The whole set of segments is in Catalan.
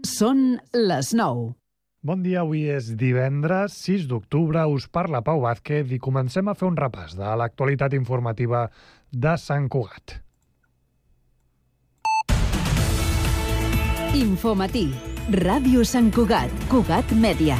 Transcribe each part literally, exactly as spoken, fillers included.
Són les nou. Bon dia, avui és divendres, sis d'octubre, us parla Pau Vázquez i comencem a fer un repàs de l'actualitat informativa de Sant Cugat. Infomatí, Ràdio Sant Cugat, Cugat Mèdia.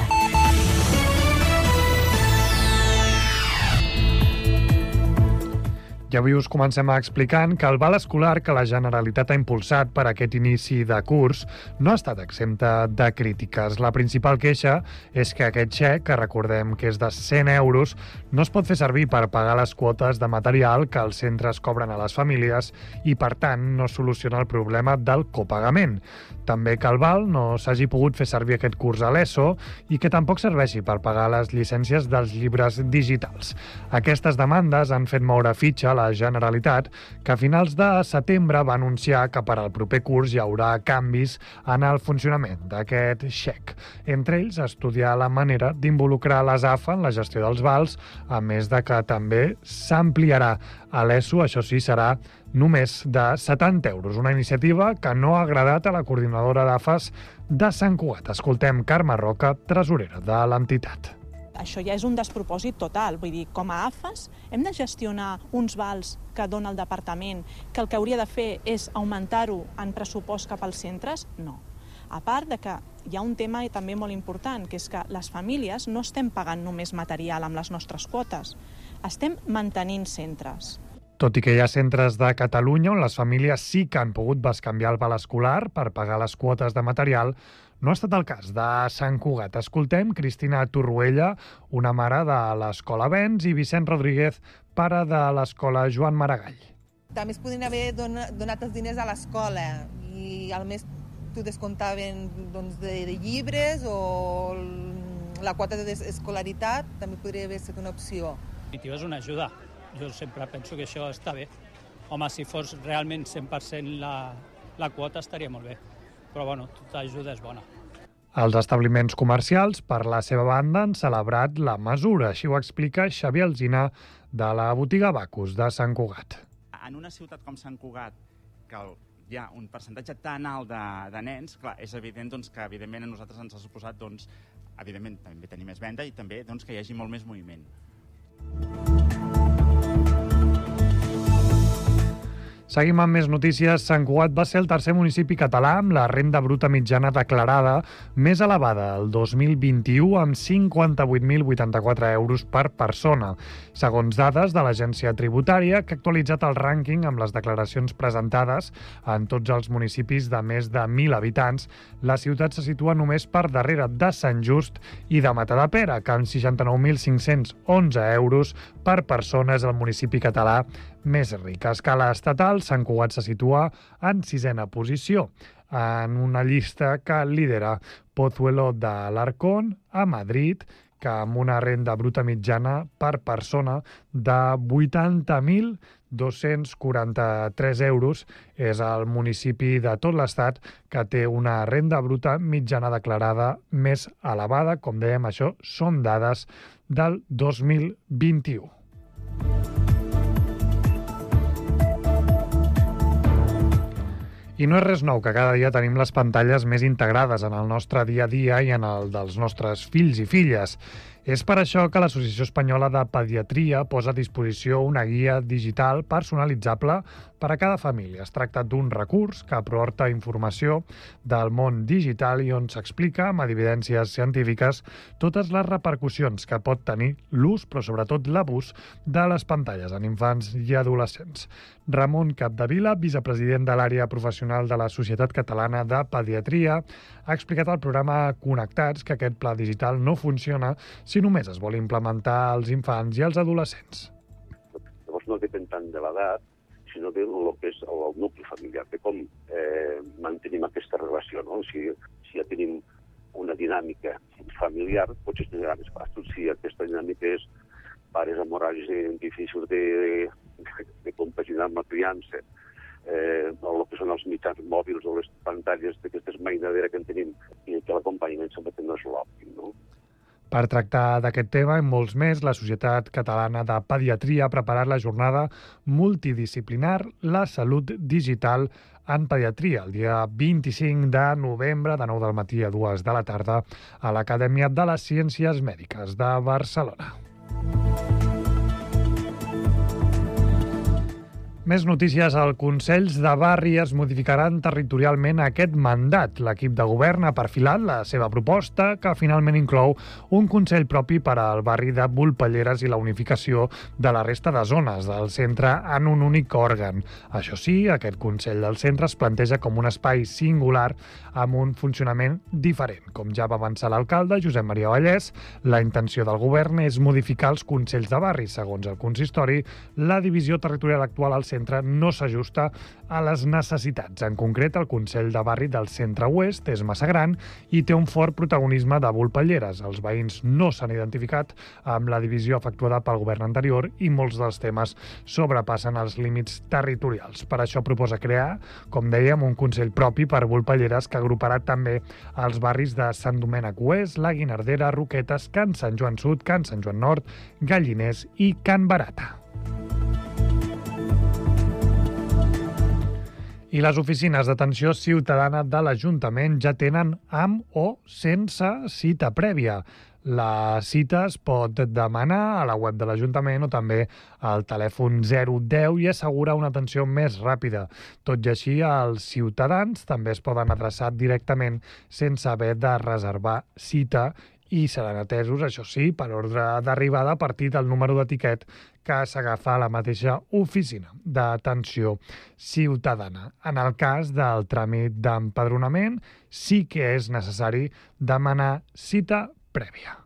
I avui us comencem explicant que el val escolar que la Generalitat ha impulsat per aquest inici de curs no ha estat exempta de crítiques. La principal queixa és que aquest xec, que recordem que és de cent euros, no es pot fer servir per pagar les quotes de material que els centres cobren a les famílies i, per tant, no soluciona el problema del copagament. També que el val no s'hagi pogut fer servir aquest curs a l'ESO i que tampoc serveixi per pagar les llicències dels llibres digitals. Aquestes demandes han fet moure fitxa a la Generalitat, que a finals de setembre va anunciar que per al proper curs hi haurà canvis en el funcionament d'aquest xec. Entre ells, estudiar la manera d'involucrar les A F A en la gestió dels vals, a més de que també s'ampliarà a l'ESO, això sí, serà només de setanta euros, una iniciativa que no ha agradat a la coordinadora d'A F As de Sant Cugat. Escoltem Carme Roca, tresorera de l'entitat. Això ja és un despropòsit total. Vull dir, com a A F As hem de gestionar uns vals que dona el departament, que el que hauria de fer és augmentar-ho en pressupost cap als centres? No. A part de que hi ha un tema també molt important, que és que les famílies no estem pagant només material amb les nostres quotes, estem mantenint centres. Tot i que hi ha centres de Catalunya on les famílies sí que han pogut bescanviar el val escolar per pagar les quotes de material, no ha estat el cas de Sant Cugat. Escoltem Cristina Torruella, una mare de l'Escola Vents, i Vicent Rodríguez, pare de l'Escola Joan Maragall. També es podrien haver donat els diners a l'escola i al mes t'ho descomptaven doncs, de, de llibres o la quota d'escolaritat també podria haver estat una opció. És una ajuda. Jo sempre penso que això està bé. Home, si fos realment cent per cent la, la quota estaria molt bé. Però, bueno, tota ajuda és bona. Els establiments comercials, per la seva banda, han celebrat la mesura. Així ho explica Xavier Alsina, de la botiga Bacus de Sant Cugat. En una ciutat com Sant Cugat, que hi ha un percentatge tan alt de, de nens, clar, és evident doncs, que evidentment a nosaltres ens ha suposat, doncs, evidentment, també tenir més venda i també doncs, que hi hagi molt més moviment. Seguim amb més notícies. Sant Cugat va ser el tercer municipi català amb la renda bruta mitjana declarada més elevada el dos mil vint-i-u, amb cinquanta-vuit mil vuitanta-quatre euros per persona. Segons dades de l'Agència Tributària, que ha actualitzat el rànquing amb les declaracions presentades en tots els municipis de més de mil habitants, la ciutat se situa només per darrere de Sant Just i de Matadepera, que amb seixanta-nou mil cinc-cents onze euros per persona és el municipi català més ric. A escala estatal, Sant Cugat se situa en sisena posició, en una llista que lidera Pozuelo de l'Arcón a Madrid, que amb una renda bruta mitjana per persona de vuitanta mil dos-cents quaranta-tres euros és el municipi de tot l'estat que té una renda bruta mitjana declarada més elevada. Com dèiem, això són dades del dos mil vint-i-u. I no és res nou que cada dia tenim les pantalles més integrades en el nostre dia a dia i en el dels nostres fills i filles. És per això que l'Associació Espanyola de Pediatria posa a disposició una guia digital personalitzable per a cada família. Es tracta d'un recurs que aporta informació del món digital i on s'explica amb evidències científiques totes les repercussions que pot tenir l'ús, però sobretot l'abús, de les pantalles en infants i adolescents. Ramon Capdevila, vicepresident de l'àrea professional de la Societat Catalana de Pediatria, ha explicat al programa Connectats que aquest pla digital no funciona si només es vol implementar als infants i als adolescents. Llavors no depèn tant de l'edat, sinó del que és el nucli familiar, de com eh, mantenim aquesta relació. No? Si, si ja tenim una dinàmica familiar, potser serà més fàcil. Si aquesta dinàmica és pares amb horaris difícils de, de, de compaginar amb la criança, eh, el que són els mitjans mòbils o les pantalles d'aquestes mainadera que en tenim i que l'acompanyament sempre no és l'òptim, no? Per tractar d'aquest tema i molts més, la Societat Catalana de Pediatria ha preparat la jornada multidisciplinar La Salut Digital en Pediatria, el dia vint-i-cinc de novembre, de nou del matí a dues de la tarda, a l'Acadèmia de les Ciències Mèdiques de Barcelona. Més notícies. Els Consells de Barri es modificaran territorialment aquest mandat. L'equip de govern ha perfilat la seva proposta, que finalment inclou un Consell propi per al barri de Volpelleres i la unificació de la resta de zones del centre en un únic òrgan. Això sí, aquest Consell del centre es planteja com un espai singular amb un funcionament diferent. Com ja va avançar l'alcalde, Josep Maria Vallès, la intenció del govern és modificar els Consells de Barri. Segons el consistori, la divisió territorial actual al centre centre no s'ajusta a les necessitats. En concret, el Consell de Barri del Centre Oest és massa gran i té un fort protagonisme de Volpelleres. Els veïns no s'han identificat amb la divisió efectuada pel govern anterior i molts dels temes sobrepassen els límits territorials. Per això proposa crear, com dèiem, un Consell propi per Volpelleres que agruparà també els barris de Sant Domènec Oest, la Guinardera, Roquetes, Can Sant Joan Sud, Can Sant Joan Nord, Galliners i Can Barata. I les oficines d'atenció ciutadana de l'Ajuntament ja tenen amb o sense cita prèvia. La cita es pot demanar a la web de l'Ajuntament o també al telèfon zero deu i assegura una atenció més ràpida. Tot i així, els ciutadans també es poden adreçar directament sense haver de reservar cita i seran atesos, això sí, per ordre d'arribada a partir del número d'etiquet que s'agafa a la mateixa oficina d'atenció ciutadana. En el cas del tràmit d'empadronament, sí que és necessari demanar cita prèvia.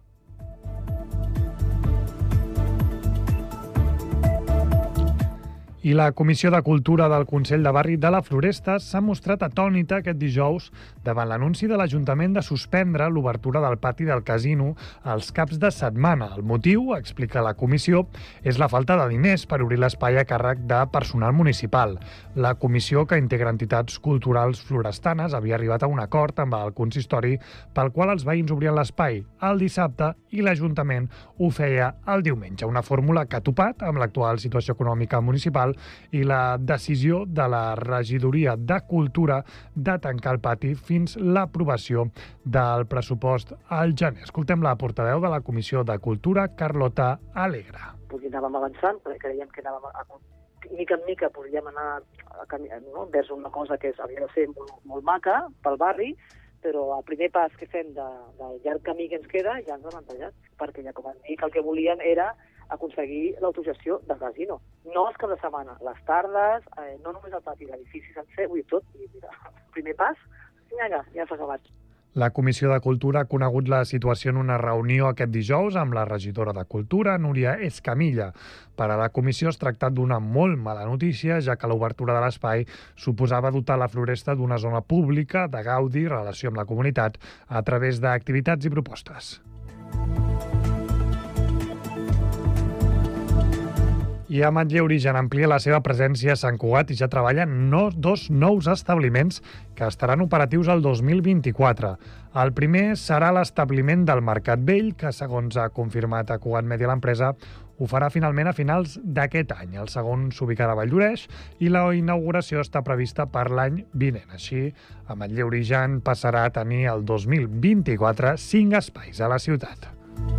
I la Comissió de Cultura del Consell de Barri de la Floresta s'ha mostrat atònita aquest dijous davant l'anunci de l'Ajuntament de suspendre l'obertura del pati del casino als caps de setmana. El motiu, explica la comissió, és la falta de diners per obrir l'espai a càrrec de personal municipal. La comissió, que integra entitats culturals florestanes, havia arribat a un acord amb el consistori pel qual els veïns obrien l'espai el dissabte i l'Ajuntament ho feia el diumenge. Una fórmula que ha topat amb l'actual situació econòmica municipal i la decisió de la Regidoria de Cultura de tancar el pati fins l'aprovació del pressupost al gener. Escoltem la portaveu de la Comissió de Cultura, Carlota Alegre. Potser anàvem avançant, perquè creiem que anàvem a, a mica en mica podríem anar a caminar, no? vers una cosa que havia de ser molt, molt maca pel barri, però el primer pas que fem de, del llarg camí que ens queda ja ens l'han tallat, perquè ja com han dit, el que volien era aconseguir l'autorització del casino. No els caps de setmana, les tardes, eh, no només el pati, l'edifici sencer, vull dir tot. I mira, el primer pas, ja, ja fas acabat. La Comissió de Cultura ha conegut la situació en una reunió aquest dijous amb la regidora de Cultura, Núria Escamilla. Per a la comissió es tracta d'una molt mala notícia, ja que l'obertura de l'espai suposava dotar la Floresta d'una zona pública de gaudi i relació amb la comunitat a través d'activitats i propostes. I a Manlleu Origen amplia la seva presència a Sant Cugat i ja treballen no, dos nous establiments que estaran operatius el dos mil vint-i-quatre. El primer serà l'establiment del Mercat Vell, que, segons ha confirmat a Cugat Media l'empresa, ho farà finalment a finals d'aquest any. El segon s'ubicarà a Valldoreix i la inauguració està prevista per l'any vinent. Així, a Manlleu Origen passarà a tenir el dos mil vint-i-quatre cinc espais a la ciutat.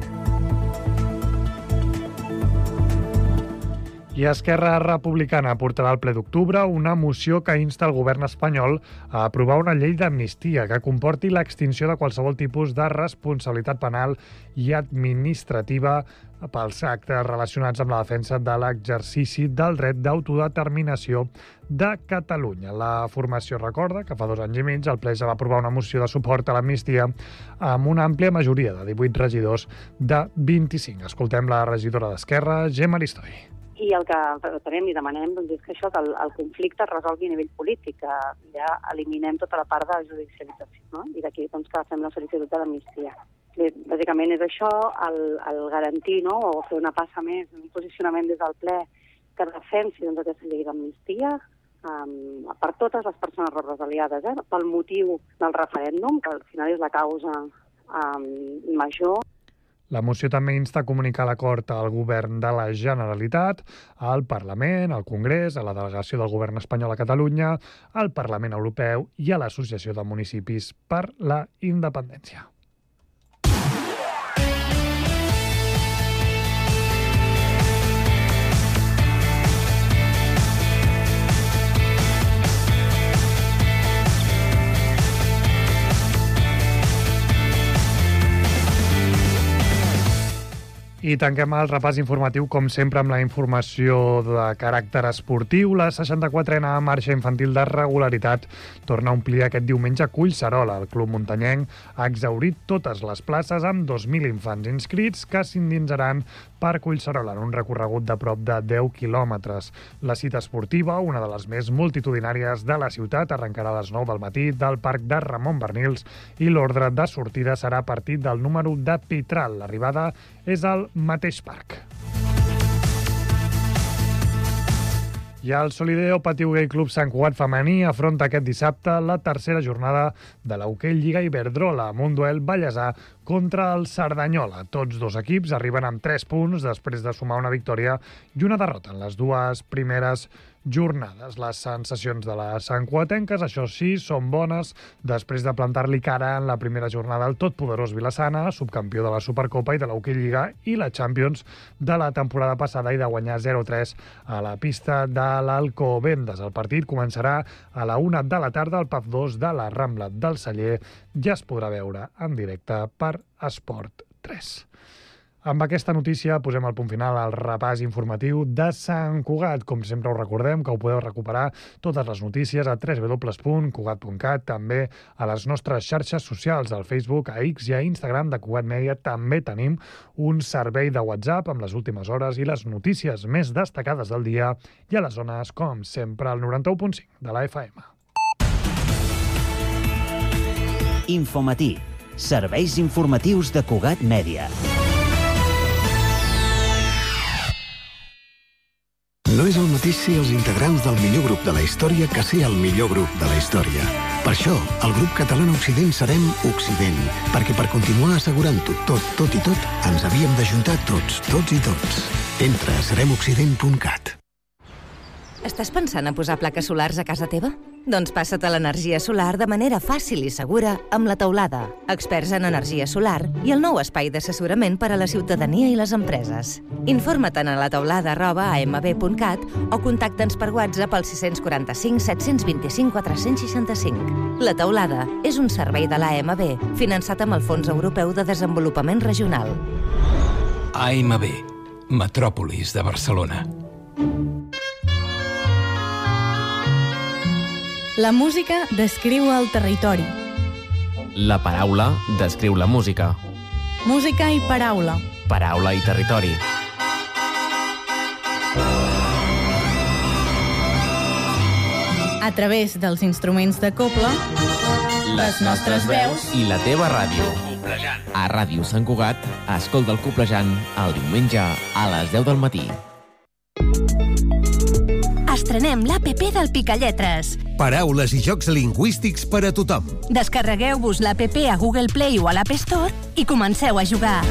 I Esquerra Republicana portarà al ple d'octubre una moció que insta el govern espanyol a aprovar una llei d'amnistia que comporti l'extinció de qualsevol tipus de responsabilitat penal i administrativa pels actes relacionats amb la defensa de l'exercici del dret d'autodeterminació de Catalunya. La formació recorda que fa dos anys i mig el ple ja va aprovar una moció de suport a l'amnistia amb una àmplia majoria de divuit regidors de vint-i-cinc. Escoltem la regidora d'Esquerra, Gemma Aristoi. I el que pretenem i demanem doncs, és que això, que el, el conflicte es resolgui a nivell polític, que ja eliminem tota la part de la judicialització, no? I d'aquí doncs, que fem la sol·licitud de l'amnistia. Bàsicament és això, el, el garantir, no? O fer una passa més, un posicionament des del ple que defensi doncs, aquesta llei d'amnistia um, per totes les persones represaliades, eh? Pel motiu del referèndum, que al final és la causa um, major. La moció també insta a comunicar l'acord al govern de la Generalitat, al Parlament, al Congrés, a la delegació del govern espanyol a Catalunya, al Parlament Europeu i a l'Associació de Municipis per la Independència. I tanquem el repàs informatiu, com sempre, amb la informació de caràcter esportiu. La seixanta-quatrena marxa infantil de regularitat torna a omplir aquest diumenge a Collserola. El club muntanyenc ha exhaurit totes les places amb dos mil infants inscrits que s'endinsaran per Collserola en un recorregut de prop de deu quilòmetres. La cita esportiva, una de les més multitudinàries de la ciutat, arrencarà a les nou del matí del Parc de Ramon Bernils i l'ordre de sortida serà a partir del número de Pitral. L'arribada és al mateix parc. I el Solideo Patí Hoquei Club Sant Cugat femení afronta aquest dissabte la tercera jornada de la Hoquei Lliga Iberdrola amb un duel ballesà contra el Cerdanyola. Tots dos equips arriben amb tres punts després de sumar una victòria i una derrota en les dues primeres jornades. Les sensacions de les santcugatenques, això sí, són bones després de plantar-li cara en la primera jornada al totpoderós Vilassana, subcampió de la Supercopa i de la Hoquei Lliga i la Champions de la temporada passada, i de guanyar zero tres a la pista de l'Alcobendas. El partit començarà a la una de la tarda al P A F dos de la Rambla del Celler. Ja es podrà veure en directe per Esport tres. Amb aquesta notícia posem el punt final al repàs informatiu de Sant Cugat. Com sempre us recordem que ho podeu recuperar totes les notícies a w w w punt cugat punt cat, també a les nostres xarxes socials, al Facebook, a X i a Instagram de Cugat Mèdia. També tenim un servei de WhatsApp amb les últimes hores i les notícies més destacades del dia, i a les zones, com sempre, al noranta-u punt cinc de la F M. Infomatí. Serveis informatius de Cugat Mèdia. No és el mateix ser els integrants del millor grup de la història que ser el millor grup de la història. Per això, el grup català Occident serem Occident, perquè per continuar assegurant-ho tot, tot i tot, ens havíem d'ajuntar tots, tots i tots. Entra a serem occident punt cat. Estàs pensant a posar plaques solars a casa teva? Doncs passa't a l'energia solar de manera fàcil i segura amb La Teulada, experts en energia solar i el nou espai d'assessorament per a la ciutadania i les empreses. Informa't a la teulada arroba a m b punt cat o contacta'ns per WhatsApp al sis quatre cinc set dos cinc quatre sis cinc. La Teulada és un servei de l'A M B finançat amb el Fons Europeu de Desenvolupament Regional. A M B, Metròpolis de Barcelona. La música descriu el territori. La paraula descriu la música. Música i paraula. Paraula i territori. A través dels instruments de cobla, les nostres veus i la teva ràdio. A Ràdio Sant Cugat, escolta el Coplejant el diumenge a les deu del matí. Estrenem l'A P P del Picalletres. Paraules i jocs lingüístics per a tothom. Descarregueu-vos l'A P P a Google Play o a l'App Store i comenceu a jugar.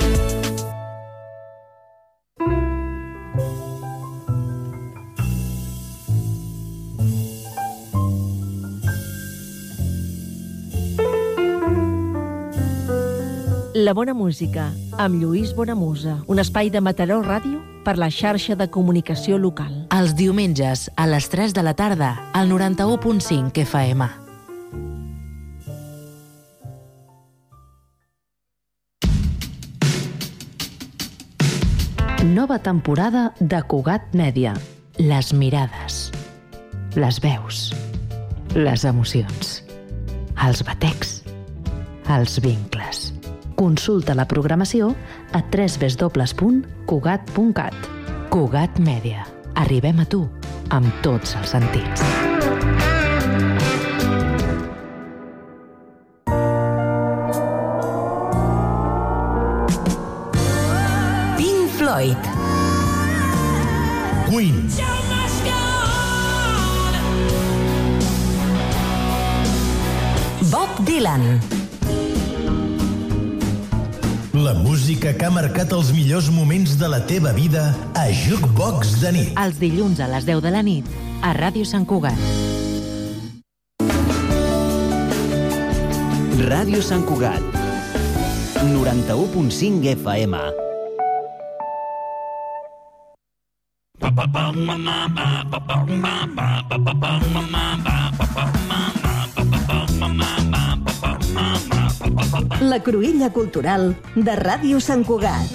La bona música, amb Lluís Bonamusa, un espai de Mataró Ràdio per la xarxa de comunicació local. Els diumenges, a les tres de la tarda, al noranta-u punt cinc F M. Nova temporada de Cugat Mèdia. Les mirades, les veus, les emocions, els batecs, els vincles. Consulta la programació a w w w punt cugat punt cat. Cugat Mèdia. Arribem a tu amb tots els sentits. Pink Floyd. Queen. Bob Dylan. La música que ha marcat els millors moments de la teva vida a Jukebox de nit. Els dilluns a les deu de la nit a Ràdio Sant Cugat. Ràdio Sant Cugat. noranta-u punt cinc F M. La Cruïlla Cultural de Ràdio Sant Cugat.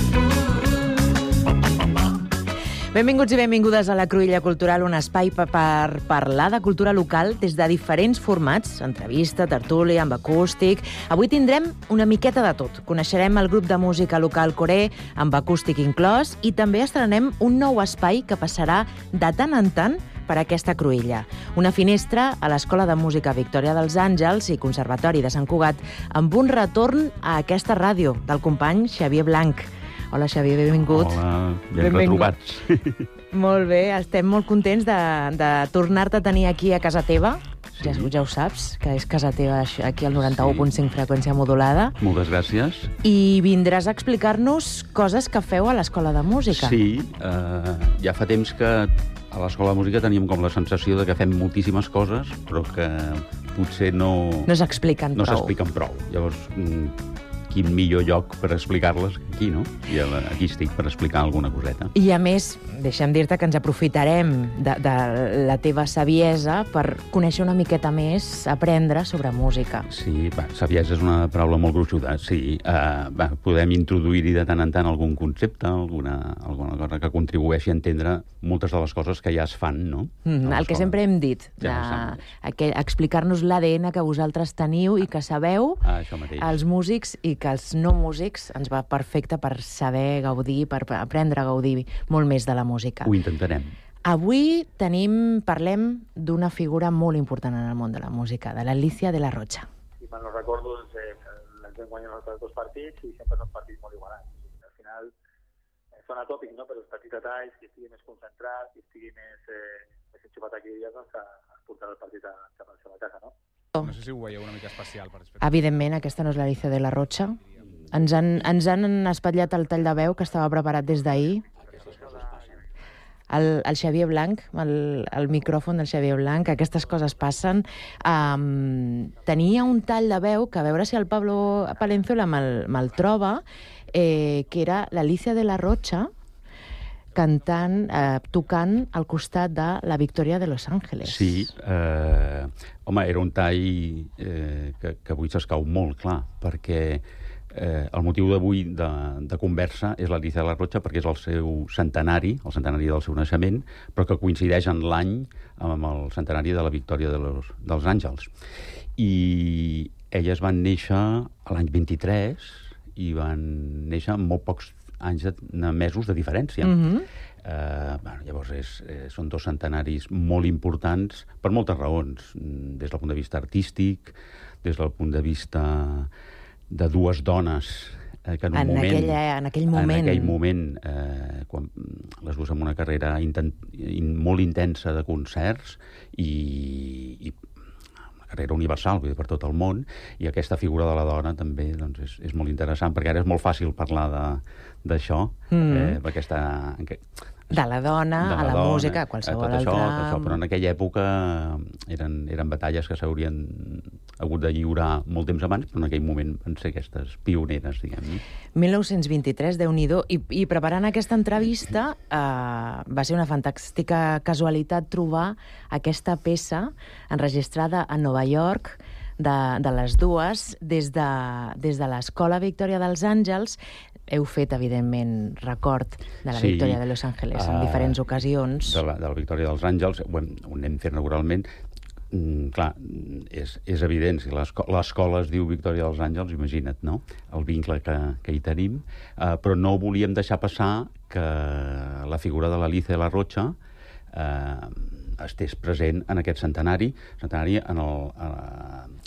Benvinguts i benvingudes a la Cruïlla Cultural, un espai per parlar de cultura local des de diferents formats, entrevista, tertúlia, amb acústic. Avui tindrem una miqueta de tot. Coneixerem el grup de música local Coré, amb acústic inclòs, i també estrenem un nou espai que passarà de tant en tant per aquesta cruïlla. Una finestra a l'Escola de Música Victòria dels Àngels i Conservatori de Sant Cugat, amb un retorn a aquesta ràdio del company Xavier Blanc. Hola, Xavier, benvingut. Hola, ben retrobats. Molt bé, estem molt contents de, de tornar-te a tenir aquí a casa teva. Sí. Ja, ja ho saps, que és casa teva aquí al noranta-u punt cinc sí. Freqüència modulada. Moltes gràcies. I vindràs a explicar-nos coses que feu a l'Escola de Música. Sí, eh, ja fa temps que a l'Escola de Música teníem com la sensació de que fem moltíssimes coses, però que potser no... No s'expliquen no prou. No s'expliquen prou. Llavors, quin millor lloc per explicar-les que aquí, no? I aquí estic per explicar alguna coseta. I a més, deixa'm dir-te que ens aprofitarem de, de la teva saviesa per conèixer una miqueta més, aprendre sobre música. Sí, va, saviesa és una paraula molt gruixuda, sí. Uh, va, podem introduir-hi de tant en tant algun concepte, alguna, alguna cosa que contribueixi a entendre moltes de les coses que ja es fan, no? Mm, el que sempre hem dit, ja de, explicar-nos l'A D N que vosaltres teniu i que sabeu, ah, els músics, i que que els no músics ens va perfecte per saber gaudir, per aprendre a gaudir molt més de la música. Ho intentarem. Avui tenim, parlem d'una figura molt important en el món de la música, de l'Alícia de la Rocha. Si mal no recordo, doncs, eh, ens vam guanyar els dos partits i sempre són partits molt igualats. Al final, eh, són atòpics, no? Però els partits a talls, qui estigui més concentrat, qui estigui més, eh, més enxupat aquí dies, doncs, es portarà el partit a, cap a la seva casa, no? No sé si ho veieu una mica especial. Per Evidentment, aquesta no és l'Alícia de la Rocha. Ens han, ens han espatllat el tall de veu que estava preparat des d'ahir. El, el Xavier Blanc, el, el micròfon del Xavier Blanc, aquestes coses passen. Um, tenia un tall de veu que a veure si el Pablo Palenzuela me'l, me'l troba, eh, que era l'Alícia de la Rocha, cantant, eh, tocant al costat de la Victòria de Los Ángeles. Sí, eh, home, era un tall eh, que, que avui s'escau molt, clar, perquè eh, el motiu d'avui de, de conversa és l'Alícia de la Rocha, perquè és el seu centenari, el centenari del seu naixement, però que coincideix en l'any amb el centenari de la Victòria de los, dels Àngels. I elles van néixer l'any vint-i-tres i van néixer amb molt pocs anys, de, mesos de diferència. Mm-hmm. eh, bueno, llavors és, eh, són dos centenaris molt importants per moltes raons, des del punt de vista artístic, des del punt de vista de dues dones eh, que en un en, moment, aquella, en aquell moment, en aquell moment eh, quan les dues amb una carrera inten, in, molt intensa de concerts i, i carrera universal, vull dir, per tot el món, i aquesta figura de la dona també doncs, és, és molt interessant, perquè ara és molt fàcil parlar d'això, mm. eh, aquesta... de la dona, de la a la dona, música, a qualsevol tot això, altra... tot això, però en aquella època eren, eren batalles que s'haurien hagut de lliurar molt temps abans, però en aquell moment van ser aquestes pioneres, diguem. mil nou-cents vint-i-tres, Déu-n'hi-do, i, i preparant aquesta entrevista eh, va ser una fantàstica casualitat trobar aquesta peça enregistrada a Nova York de, de les dues des de, des de l'Escola Victòria dels Àngels. Heu fet, evidentment, record de la sí, Victòria de Los Ángeles en uh, diferents ocasions. De la, de la Victòria dels Àngels, ho, hem, ho anem fent regularment. Mm, clar, és, és evident, si l'escola es diu Victòria dels Àngels, imagina't, no?, el vincle que, que hi tenim. Uh, però no volíem deixar passar que la figura de l'Alícia de la Rocha uh, estés present en aquest centenari, centenari en el... Uh,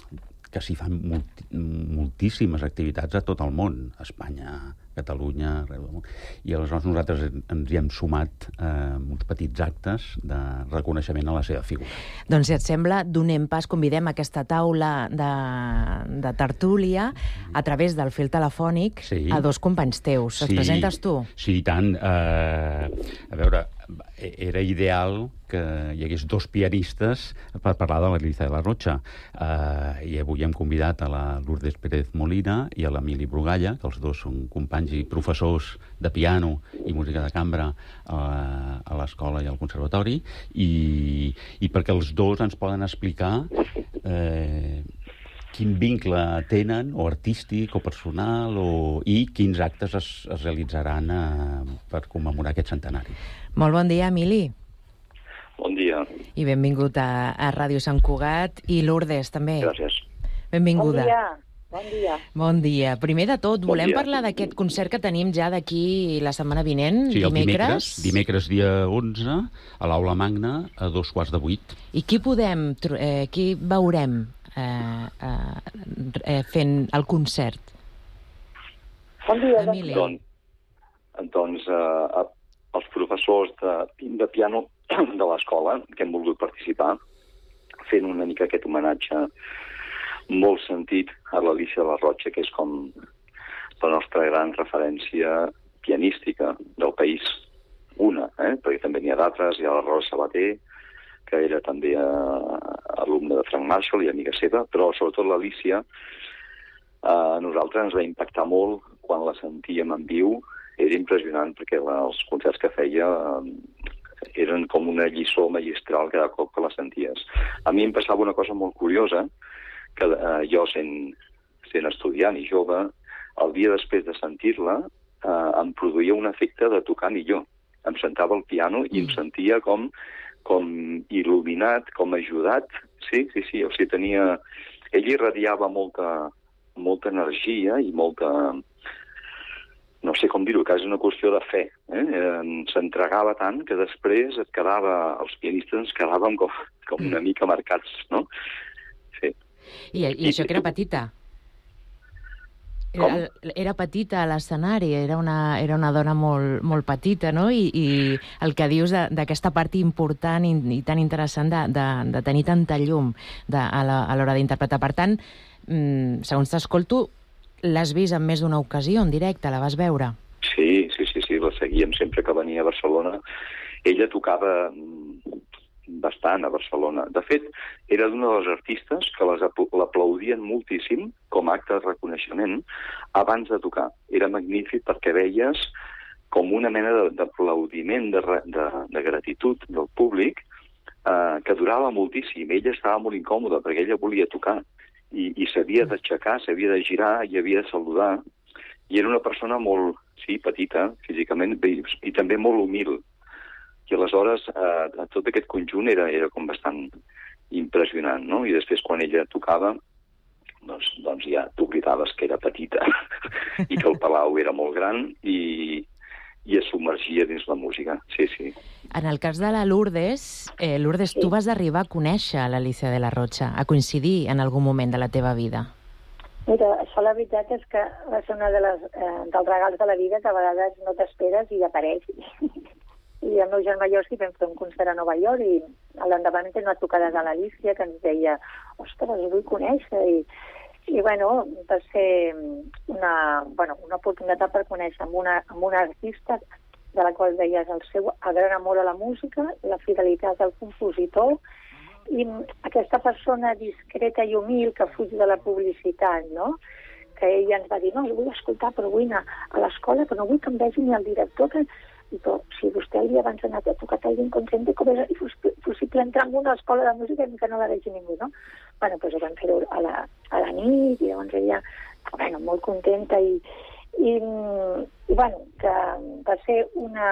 que s'hi fan molt, moltíssimes activitats a tot el món, a Espanya, Catalunya, arreu del món. I aleshores nosaltres ens hi hem sumat eh, uns petits actes de reconeixement a la seva figura. Doncs, si et sembla, donem pas, convidem a aquesta taula de, de tertúlia a través del fil telefònic sí. a dos companys teus. Sí. Els presentes tu? Sí, i tant. Eh, a veure, era ideal que hi hagués dos pianistes per parlar de l'Alicia de la Rocha. Uh, I avui hem convidat a la Lourdes Pérez Molina i a l'Emili Brugalla, que els dos són companys i professors de piano i música de cambra a, a l'escola i al conservatori, i, i perquè els dos ens poden explicar eh, quin vincle tenen, o artístic, o personal, o... i quins actes es, es realitzaran eh, per commemorar aquest centenari. Molt bon dia, Emili. Bon dia. I benvingut a, a Ràdio Sant Cugat. I Lourdes, també. Gràcies. Benvinguda. Bon dia. Bon dia. Bon dia. Primer de tot, Bon volem dia. parlar d'aquest concert que tenim ja d'aquí la setmana vinent, Sí, el dimecres. dimecres, dimecres dia onze, a l'Aula Magna, a dos quarts de vuit. I qui podem, tro- eh, qui veurem eh, eh, eh, fent el concert? Bon dia. Emili. Doncs, doncs eh, els professors de, de piano de l'escola que hem volgut participar, fent una mica aquest homenatge molt sentit a l'Alicia de la Rocha, que és com la nostra gran referència pianística del país. Una, eh? perquè també n'hi ha d'altres. Hi ha la Rosa Sabater, que era també eh, alumne de Frank Marshall i amiga seva, però sobretot l'Alicia eh, a nosaltres ens va impactar molt quan la sentíem en viu. Era impressionant perquè la, els concerts que feia eh, eren com una lliçó magistral cada cop que la senties. A mi em passava una cosa molt curiosa, que eh, jo sent, sent estudiant i jove, el dia després de sentir-la eh, em produïa un efecte de tocar millor. Em sentava al piano i em sentia com, com il·luminat, com ajudat. Sí, sí, sí, o sigui, tenia... Ell irradiava molta, molta energia i molta... no sé com dir-ho, que és una qüestió de fe. Eh? S'entregava tant que després et quedava, els pianistes ens quedàvem com, com una mica marcats, no? Sí. I, i això que era petita? Era, era petita a l'escenari, era una, era una dona molt, molt petita, no? I, i el que dius d'aquesta part important i, i tan interessant de, de, de tenir tanta llum de, a l'hora d'interpretar. Per tant, mm, segons t'escolto, l'has vist en més d'una ocasió, en directe? La vas veure? Sí, sí, sí, sí, la seguíem sempre que venia a Barcelona. Ella tocava bastant a Barcelona. De fet, era d'una de les artistes que les l'aplaudien moltíssim com a acte de reconeixement abans de tocar. Era magnífic perquè veies com una mena d'aplaudiment, de, de, de gratitud del públic eh, que durava moltíssim. Ella estava molt incòmoda perquè ella volia tocar i, i s'havia d'aixecar, s'havia de girar i havia de saludar. I era una persona molt, sí, petita físicament i, i també molt humil. I aleshores eh, tot aquest conjunt era, era com bastant impressionant, no? I després quan ella tocava, doncs, doncs ja tu gritaves que era petita i que el palau era molt gran i, i es submergia dins la música. Sí, sí. En el cas de la Lourdes, eh, Lourdes, sí. Tu vas arribar a conèixer l'Alicia de la Rocha, a coincidir en algun moment de la teva vida. Mira, això la veritat és que va ser una de les, eh, dels regals de la vida que a vegades no t'esperes i apareix. I el meu germà Josqui vam fer un concert a Nova York i a l'endavant vam tenir una trucada de l'Alicia que ens deia, ostres, el vull conèixer. I, i bueno, va ser una, bueno, una oportunitat per conèixer amb una, amb una artista de la qual veies el seu el gran amor a la música, la fidelitat al compositor i aquesta persona discreta i humil que fuig de la publicitat, no? Que ella ens va dir, no, jo vull escoltar, però vull anar a l'escola, però no vull que em vegi ni el director, que... I però, si vostè el dia abans ha anat a tocar el inconsciente, com és possible entrar en una escola de música i que no la vegi ningú, no? Bueno, doncs ho vam fer a la, a la nit i llavors ella, bueno, molt contenta i, i, i bueno, que va ser una,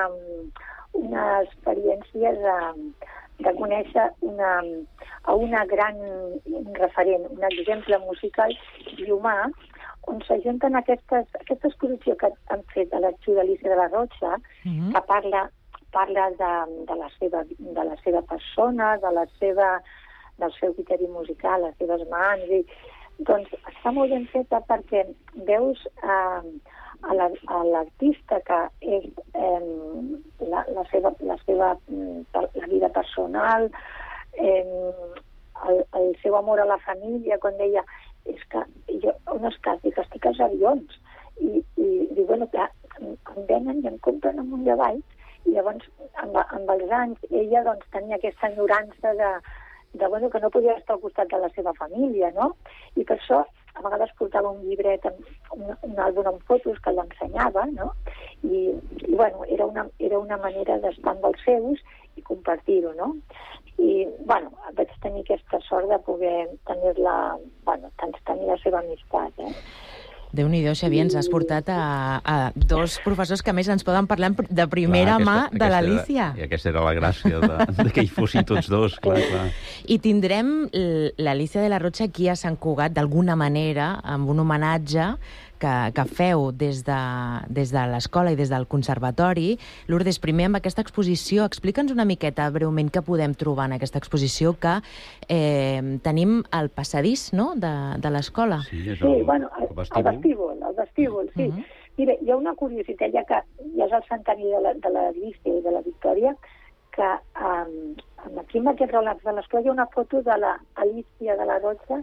una experiència de, de conèixer una, a una gran referent, un exemple musical i humà, on s'ajunten aquestes, aquesta exposició que han fet de l'arxiu d'Alicia de la Rocha, mm-hmm. que parla, parla de, de, la seva, de la seva persona, de la seva, del seu criteri musical, les seves mans, i doncs està molt ben feta perquè veus eh, a l'artista que és eh, la, la seva, la, seva la vida personal, eh, el, el seu amor a la família, quan deia és que jo, on estàs? Dic, estic als avions. I, i dic, bueno, clar, em venen i em compren amunt i avall. I llavors, amb, amb els anys, ella doncs, tenia aquesta enyorança de, de bueno, que no podia estar al costat de la seva família, no? I per això a vegades portava un llibret, un, un àlbum amb fotos que l'ensenyava, no? I, i bueno, era una, era una manera d'estar amb els seus i compartir-ho, no? I, bueno, vaig tenir aquesta sort de poder tenir-la, bueno, tenir la seva amistat, eh? Déu-n'hi-do, Xavier, ens has portat a, a dos professors que més ens poden parlar de primera clar, aquesta, mà de l'Alícia. I aquesta era la gràcia de, de que hi fossin tots dos, clar, clar. I tindrem l'Alícia de la Rocha aquí a Sant Cugat, d'alguna manera, amb un homenatge que, que feu des de, des de l'escola i des del conservatori. Lourdes, primer amb aquesta exposició, explica'ns una miqueta breument què podem trobar en aquesta exposició que eh, tenim al passadís, no?, de, de l'escola. Sí, és el, sí, bueno, el, el vestíbul. El vestíbul, el vestíbul, sí. Uh -huh. Mira, hi ha una curiositat, ja que ja és el centenari de la, de la Lícia i de la Victòria, que um, aquí en aquests relats de l'escola hi ha una foto de la Alícia de la Rocha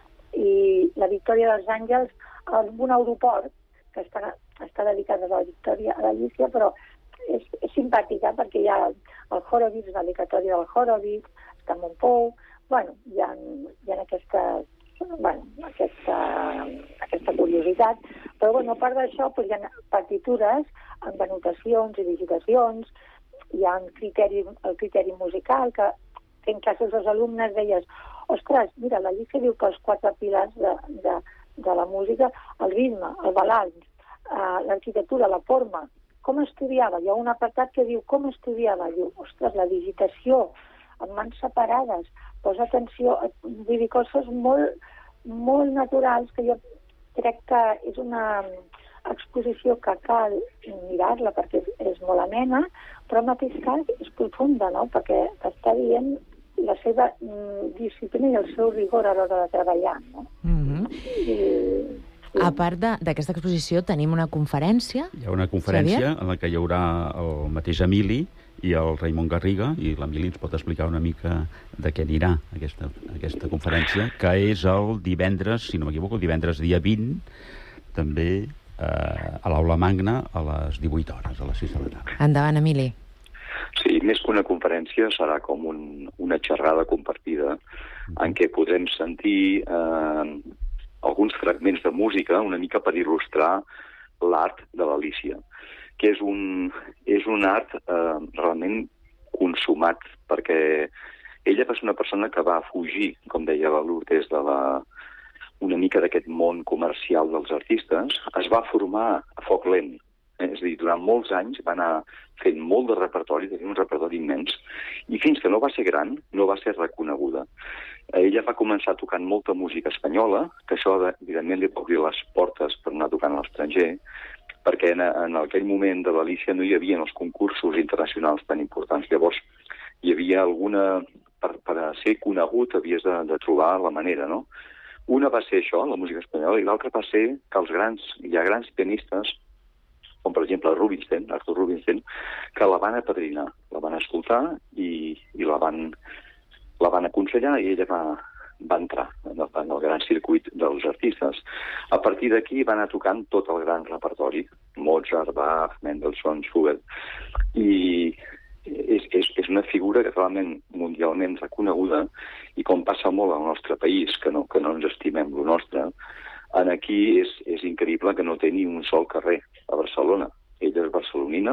i la Victòria dels Àngels en un aeroport que està, està dedicat a la Victòria, a l'Alícia, però és, és simpàtica perquè hi ha el Horowitz, la dedicatòria del Horowitz, està Montpou, bueno, hi ha, hi ha aquesta, bueno, aquesta, aquesta curiositat, però bueno, a part d'això doncs, hi ha partitures amb anotacions i digitacions, hi ha un criteri, el criteri musical, que fent classes als alumnes deies, ostres, mira, l'Alícia diu que els quatre pilars de, de, de la música, el ritme, el balanç, uh, l'arquitectura, la forma, com estudiava? Hi ha un apartat que diu com estudiava? Diu, ostres, la digitació, amb mans separades, posa atenció, vull dir, coses molt, molt naturals que jo crec que és una exposició que cal mirar-la perquè és molt amena, però al mateix cas és profunda, no?, perquè està dient la seva mm, disciplina i el seu rigor a l'hora de treballar, no? Mm-hmm. I, sí. A part d'aquesta exposició tenim una conferència. Hi ha una conferència Xavier? En la que hi haurà el mateix Emili i el Raimon Garriga, i l'Emili ens pot explicar una mica de què anirà aquesta, aquesta conferència, que és el divendres, si no m'equivoco, el divendres dia vint, també eh, a l'Aula Magna a les divuit hores, a les sis de la tarda. Endavant, Emili. Sí, més que una conferència serà com un, una xerrada compartida en què podrem sentir eh, alguns fragments de música una mica per il·lustrar l'art de l'Alícia, que és un, és un art eh, realment consumat, perquè ella va ser una persona que va fugir, com deia la Lourdes, de la, una mica d'aquest món comercial dels artistes, es va formar a foc lent. És a dir, durant molts anys va anar fent molt de repertori, tenia un repertori immens, i fins que no va ser gran, no va ser reconeguda. Ella va començar tocant molta música espanyola, que això, evidentment, li va obrir les portes per anar tocant a l'estranger, perquè en, en aquell moment de l'Alícia no hi havia els concursos internacionals tan importants. Llavors, hi havia alguna... Per, per ser conegut havies de, de trobar la manera, no? Una va ser això, la música espanyola, i l'altra va ser que els grans, hi ha grans pianistes, com per exemple Rubinstein, Arthur Rubinstein, que la van apadrinar, la van escoltar i, i la, van, la van aconsellar i ella va, va entrar en el, en el gran circuit dels artistes. A partir d'aquí va anar tocant tot el gran repertori, Mozart, Bach, Mendelssohn, Schubert, i és, és, és una figura que realment mundialment reconeguda, i com passa molt al nostre país, que no, que no ens estimem lo nostre, en aquí és, és increïble que no té ni un sol carrer a Barcelona. Ella és barcelonina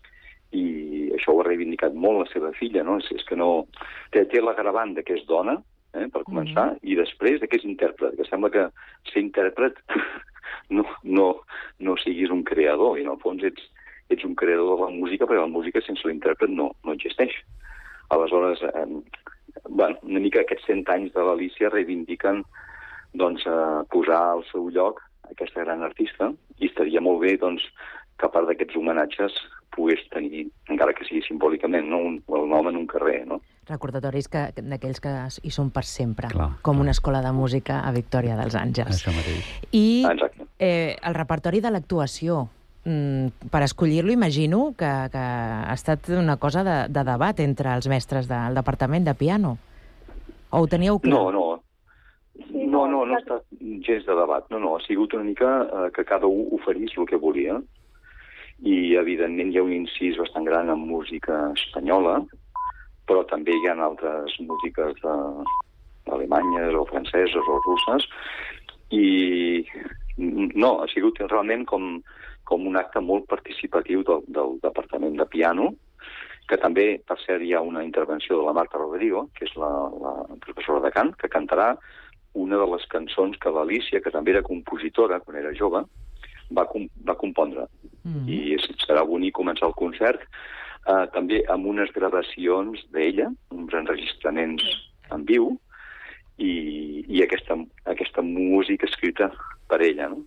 i això ho ha reivindicat molt la seva filla, no? És, és que no... Té, té l'agravant que és dona, eh, per començar, mm-hmm. i després que és intèrpret, que sembla que ser intèrpret no, no, no siguis un creador, i en el fons ets, ets un creador de la música, perquè la música sense l'intèrpret no, no existeix. Aleshores, eh, bueno, una mica aquests cent anys de l'Alícia reivindiquen doncs, eh, posar al seu lloc aquesta gran artista, i estaria molt bé doncs, que a part d'aquests homenatges pogués tenir, encara que sigui simbòlicament, no? un, el nom en un carrer, no? Recordatoris que, d'aquells que hi són per sempre, clar, com clar. Una escola de música a Victòria dels Àngels. Això mateix. I Exacte. eh, el repertori de l'actuació, mm, per escollir-lo, imagino que, que ha estat una cosa de, de debat entre els mestres del departament de piano. O ho teníeu clar? No, no. No, no, no ha estat gens de debat. No, no, ha sigut una mica eh, que cada un oferís el que volia. I, evidentment, hi ha un incís bastant gran en música espanyola, però també hi ha altres músiques eh, alemanyes o franceses o russes, i no, ha sigut realment com, com un acte molt participatiu del, del departament de piano, que també, per cert, hi ha una intervenció de la Marta Rodrigo, que és la, la professora de cant, que cantarà una de les cançons que l'Alicia, que també era compositora quan era jove, va, com, va compondre. Mm. I serà bonic començar el concert, Uh, també amb unes gravacions d'ella, uns enregistraments en viu, i, i aquesta, aquesta música escrita per ella, no?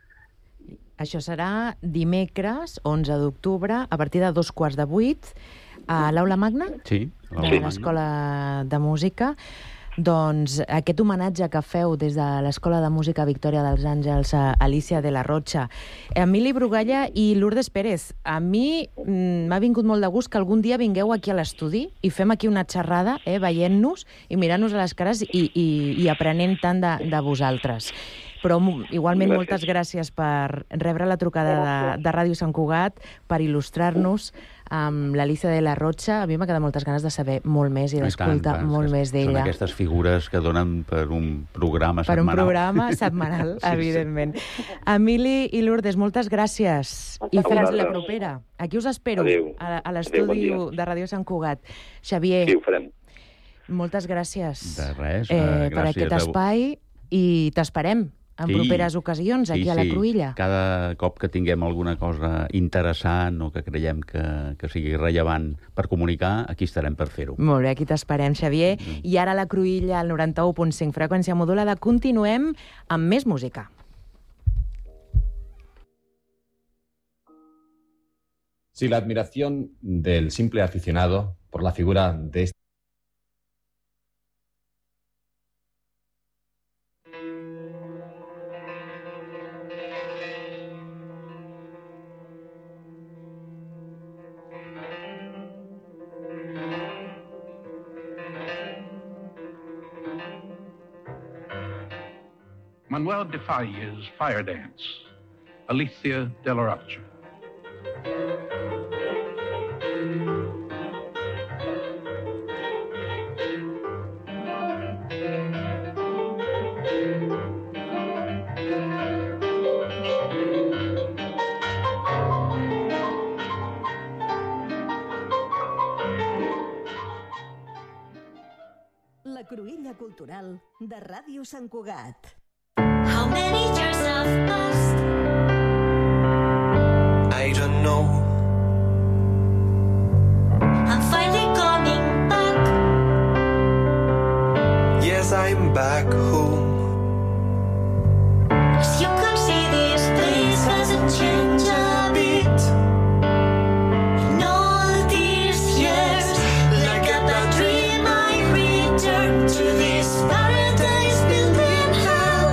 Això serà dimecres, onze d'octubre, a partir de dos quarts de vuit, a l'Aula Magna? Sí, de l'Escola de Música. Doncs aquest homenatge que feu des de l'Escola de Música Victòria dels Àngels a Alicia de la Rocha, Emili Brugalla i Lourdes Pérez, a mi m'ha vingut molt de gust que algun dia vingueu aquí a l'estudi i fem aquí una xerrada, eh, veient-nos i mirant-nos a les cares i, i, i aprenent tant de, de vosaltres. Però igualment gràcies. Moltes gràcies per rebre la trucada de, de Ràdio Sant Cugat, per il·lustrar-nos amb l'Alicia de la Rocha. A mi m'ha quedat moltes ganes de saber molt més i d'escoltar molt més d'ella. Són aquestes figures que donen per un programa per setmanal. Per un programa setmanal, sí, evidentment. Sí. Emili i Lourdes, moltes gràcies. I fins la propera. Aquí us espero, Adeu. a, a l'estudi bon de Ràdio Sant Cugat. Xavier, sí, ho farem. Moltes gràcies, de res, eh, gràcies per aquest espai i t'esperem en sí, properes ocasions aquí sí, a la Cruïlla. Sí. Cada cop que tinguem alguna cosa interessant o que creiem que, que sigui rellevant per comunicar, aquí estarem per fer-ho. Molt bé, aquí t'esperem, Xavier. Mm. I ara a la Cruïlla, al noranta-u punt cinc freqüència modulada, continuem amb més música. Si la admiración del simple aficionado por la figura de este Manuel de Falle's Fire Dance, Alicia de la Rocha. La Cruïlla Cultural de Ràdio Sant Cugat. How many years have passed? I don't know. I'm finally coming back. Yes, I'm back home. As you can see, this place hasn't changed a bit. In all these years, like a bad dream, I return to this paradise built in hell.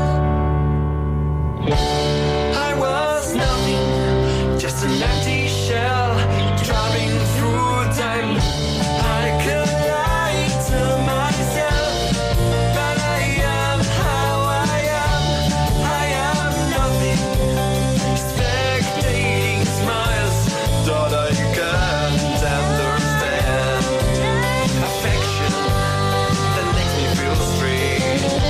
I was nothing, just an empty shell, driving through time. I could lie to myself, but I am how I am. I am nothing, spectating smiles that I can't understand. Affection that makes me feel strange.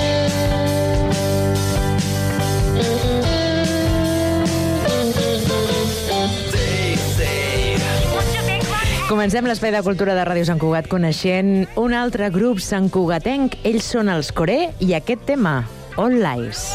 Comencem l'espai de cultura de Ràdio Sant Cugat coneixent un altre grup santcugatenc. Ells són els Coré i aquest tema, On Lies.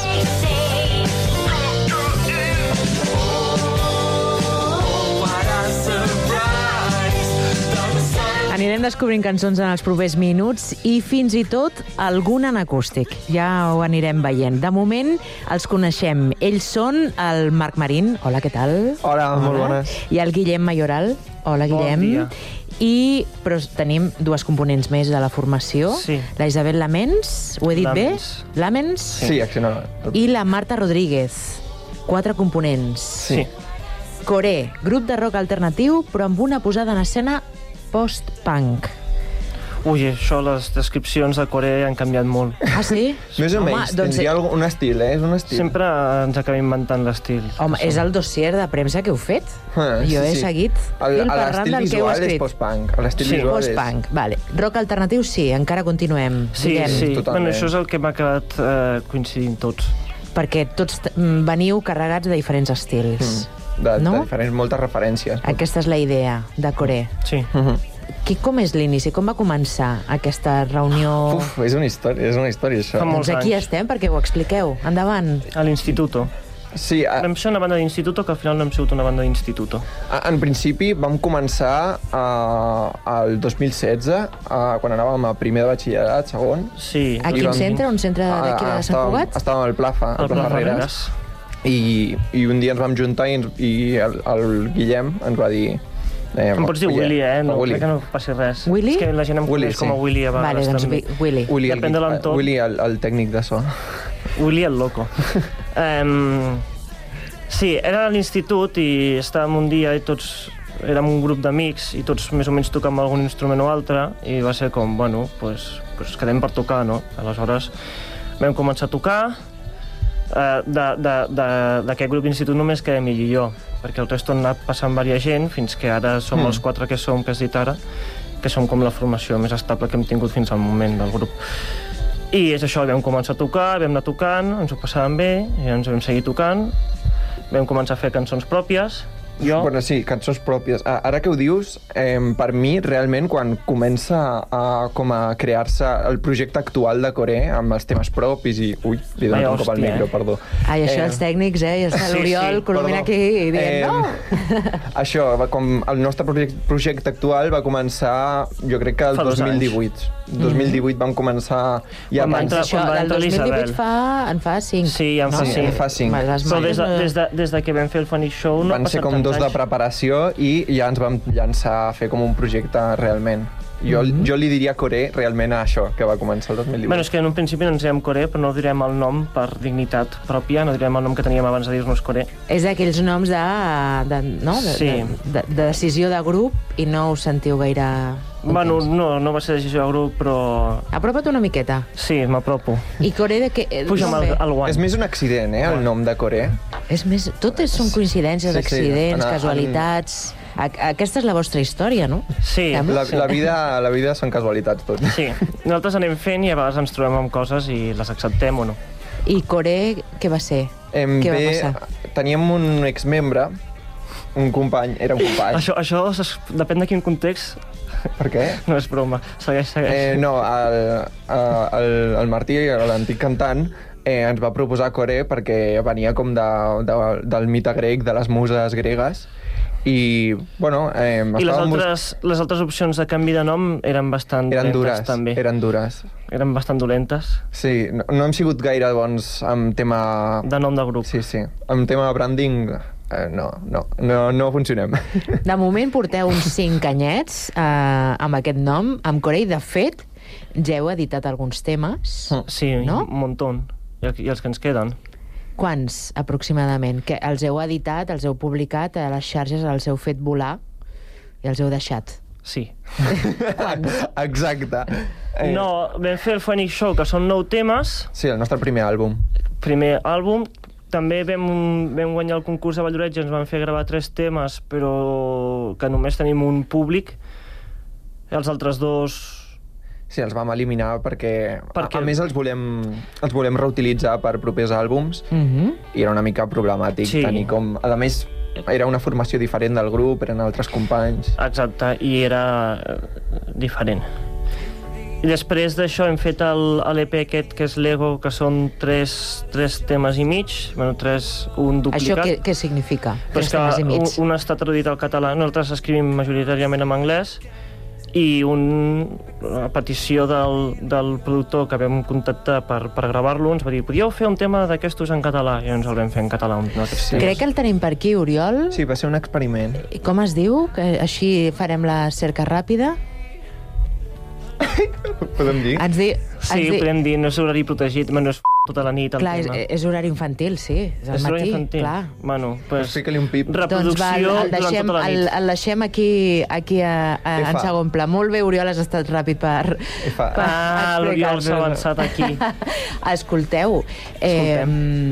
Anirem Anirem descobrint cançons en els propers minuts i fins i tot algun en acústic. Ja ho anirem veient. De moment els coneixem. Ells són el Marc Marín. Hola, què tal? Hola, molt bones. I el Guillem Mayoral. Hola, Guillem. Bon dia. I, però tenim dues components més de la formació. Sí. La Isabel Lamens, ho he dit Lamens. bé? Lamens? Sí, accionava. I la Marta Rodríguez. Quatre components. Sí. Coré, grup de rock alternatiu, però amb una posada en escena post-punk. Ui, això, les descripcions de Corea han canviat molt. Ah, sí? Més o Home, menys, doncs- tindria algun- un estil, eh? És un estil. Sempre ens acabem inventant l'estil. Home, és el dossier de premsa que heu fet? Ah, Jo sí, he sí. seguit El- fil per ran l'estil del que heu visual és escrit. post-punk. L'estil Sí, visual és- post-punk, vale. Rock alternatiu sí, encara continuem. Sí, diguem. sí. Bueno, això és el que m'ha quedat eh, coincidint tots. Perquè tots mm, veniu carregats de diferents estils. Mm. De, No? de diferents, moltes referències. Aquesta és la idea de Coré. Sí. Qui, com és l'inici? Com va començar aquesta reunió? Uf, és una història, és una història, això. Doncs aquí estem, perquè ho expliqueu. Endavant. A l'Instituto. Sí, a... Vam ser una banda d'instituto que al final no hem sigut una banda d'instituto. En principi vam començar uh, el dos mil setze, uh, quan anàvem a primer de batxillerat, segon. Sí. A quin centre? Un centre d'aquí de Sant Cugat? Estàvem al Plaza, al Plaza Ferreres. I, I un dia ens vam juntar i, ens, i el, el Guillem ens va dir... Eh, em pots dir Willy, eh? No, Willy. crec que no passi res. Willy? És que la gent em Willy, coneix com a sí. Willy a vegades Vale, doncs també. Willy. Willy, el, Depèn de l'entorn. Willy el, el tècnic de so. Willy el loco. um, sí, era a l'institut i estàvem un dia i tots érem un grup d'amics i tots més o menys tocàvem algun instrument o altre i va ser com, bueno, pues, pues quedem per tocar, no? Aleshores vam començar a tocar. Uh, d'aquest grup d'institut només quedem ell i jo, perquè el resto han anat passant diversa gent fins que ara som Mm. els quatre que som, que has dit ara, que som com la formació més estable que hem tingut fins al moment del grup. I és això, vam començar a tocar, vam anar tocant, ens ho passàvem bé, i ens vam seguir tocant, vam començar a fer cançons pròpies, jo... Bueno, sí, cançons pròpies. Ah, ara que ho dius, eh, per mi, realment, quan comença a, com a crear-se el projecte actual de Coré, amb els temes propis i... Ui, li dono Ai, un cop al hòstia, micro, eh? perdó. Ai, això, els tècnics, eh? Ja està Sí, l'Oriol sí, Colomina perdó. aquí dient, Eh, no! Això, va com el nostre projecte, projecte actual va començar, jo crec que el Fa dos dos mil divuit. dos mil divuit vam començar... Ja Quan va entrar- Això, quan va del entrar dos mil divuit l'Isabel. fa, en fa cinc. Sí, ja en fa no? cinc. fa cinc. Va, les Però des de, malles no- des, de, des de que vam fer el Funny Show no Van ser com dos de preparació i ja ens vam llançar a fer com un projecte realment. Jo, Mhm. jo li diria Coré realment a això, que va començar el dos mil divuit. Bueno, és que en un principi no ens diem Coré, però no direm el nom per dignitat pròpia, no direm el nom que teníem abans de dir-nos Coré. És d'aquells noms de, de, no? de, Sí. de, de, de decisió de grup i no us sentiu gaire... Bueno, no, no va ser decisió de grup, però... Apropa't una miqueta. Sí, m'apropo. I Coré de què... eh, Puja'm d'on al, ve? al guant. És més un accident, eh, el nom de Coré. És més... Tot és, són coincidències, Sí, sí. accidents, En- en- casualitats... A, aquesta és la vostra història, no? Sí. La, la, vida, la vida són casualitats, tot. Sí, nosaltres anem fent i a vegades ens trobem amb coses i les acceptem o no. I Coré, què va ser? Em Què va ve, passar? teníem un exmembre, un company, era un company. Això, això es- depèn de quin context. Per què? No és broma, segueix, segueix. Eh, no, el, el, el Martí, l'antic cantant, eh, ens va proposar Coré perquè venia com de, de, del mite grec, de les muses gregues, i, bueno... Eh, I les estàvem bus- altres, les altres opcions de canvi de nom eren bastant Eren dolentes, dures, també. eren dures. Eren bastant dolentes. Sí, no, no hem sigut gaire bons amb tema... De nom de grup. Sí, sí. Amb tema branding, eh, no, no, no, no funcionem. De moment porteu uns cinc anyets eh, amb aquest nom, amb Coré, i de fet ja heu editat alguns temes. Sí, no? un muntó. I, I els que ens queden. Quants, aproximadament? Que els heu editat, els heu publicat a les xarxes, els heu fet volar i els heu deixat? Sí. Exacte. Eh. No, vam fer el Funny Show, que són nou temes. Sí, el nostre primer àlbum. Primer àlbum. També vam, vam guanyar el concurs de Valloreig i ens van fer gravar tres temes, però que només tenim un públic. Els altres dos... Sí, els vam eliminar perquè, Perquè- a, a més, els volem, els volem reutilitzar per propers àlbums Mm-hmm. i era una mica problemàtic Sí. tenir com... A més, era una formació diferent del grup, eren altres companys. Exacte, i era eh, diferent. I després d'això hem fet l'E P aquest, que és Lego, que són tres, tres temes i mig, bueno, tres, un duplicat. Això què, què significa? Però Tres és que temes i mig. un, un està traduït al català, nosaltres escrivim majoritàriament en anglès, i un, a petició del, del productor que vam contactar per, per gravar-lo ens va dir, podíeu fer un tema d'aquestos en català? I ens el vam fer en català. Un, sí. Crec que el tenim per aquí, Oriol. Sí, va ser un experiment. I com es diu? Que així farem la cerca ràpida. Podem dir? Ens di... Sí, ens di... podem dir, no és horari protegit, no és tota la nit el clar, tema. És, és horari infantil, sí, és al és matí, horari infantil. clar. Bueno, pues, fica-li un pip. Reproducció doncs va, el, el deixem, durant tota la nit. El, el deixem aquí, aquí a, a, en segon pla. Molt bé, Oriol, has estat ràpid per... per ah, l'Oriol s'ha avançat aquí. Escolteu, eh,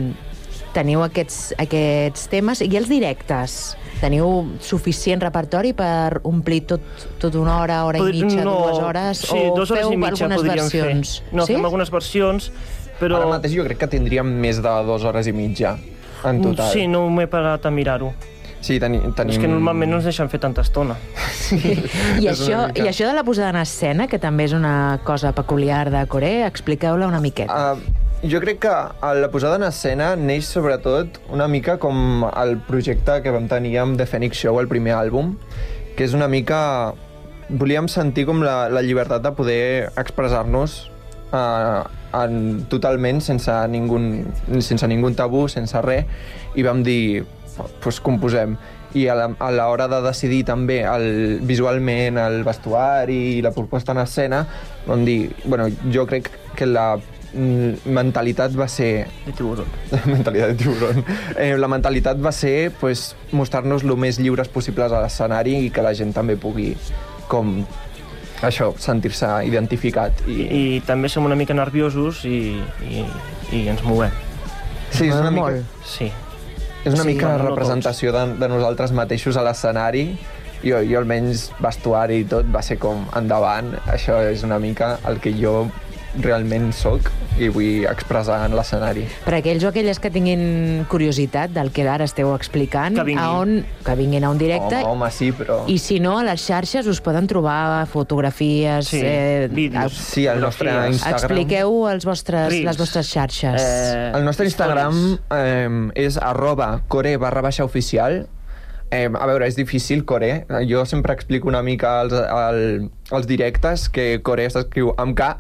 teniu aquests, aquests temes i els directes. Teniu suficient repertori per omplir tot, tot una hora, hora i mitja, no, dues hores? Sí, o dues hores feu i mitja algunes versions? Fer. No, sí? fem algunes versions, però... Ara mateix jo crec que tindríem més de dues hores i mitja, en total. Sí, no m'he parat a mirar-ho. Sí, teni, tenim... És que normalment no ens deixen fer tanta estona. Sí. I, això, I això de la posada en escena, que també és una cosa peculiar de Corea, expliqueu-la una miqueta. Uh, jo crec que la posada en escena neix sobretot una mica com el projecte que vam tenir amb The Phoenix Show, el primer àlbum, que és una mica... Volíem sentir com la, la llibertat de poder expressar-nos uh, en, totalment sense ningú, sense ningú tabú, sense res, i vam dir, pues, composem. I a l'hora de decidir també el, visualment el vestuari i la proposta en escena, vam dir, bueno, jo crec que la mentalitat va ser... De tiburon. mentalitat de tiburon. Eh, la mentalitat va ser pues, mostrar-nos el més lliures possibles a l'escenari i que la gent també pugui com això, sentir-se identificat. I... I, I també som una mica nerviosos i, i, i ens movem. Sí, és una mica... Sí. És una sí, mica no, no representació de, de nosaltres mateixos a l'escenari. Jo, jo almenys vestuari i tot va ser com endavant. Això és una mica el que jo realment soc i vull expressar en l'escenari. Per aquells o aquelles que tinguin curiositat del que ara esteu explicant, que vinguin, a on, que vinguin a un directe. Home, home, sí, però... I si no, a les xarxes us poden trobar fotografies... Sí, eh, vídeos. Sí, al nostre Instagram. Expliqueu els vostres, les vostres xarxes. Eh, el nostre Instagram eh, és arroba core barra baixa oficial. Eh, a veure, és difícil, Core. Jo sempre explico una mica als, al, als directes que Core s'escriu amb K,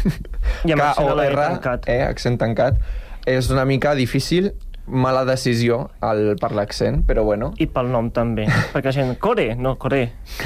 I amb K o R, eh, accent tancat. És una mica difícil, mala decisió el, per l'accent, però bueno. I pel nom també, perquè la gent, Core, no, Core.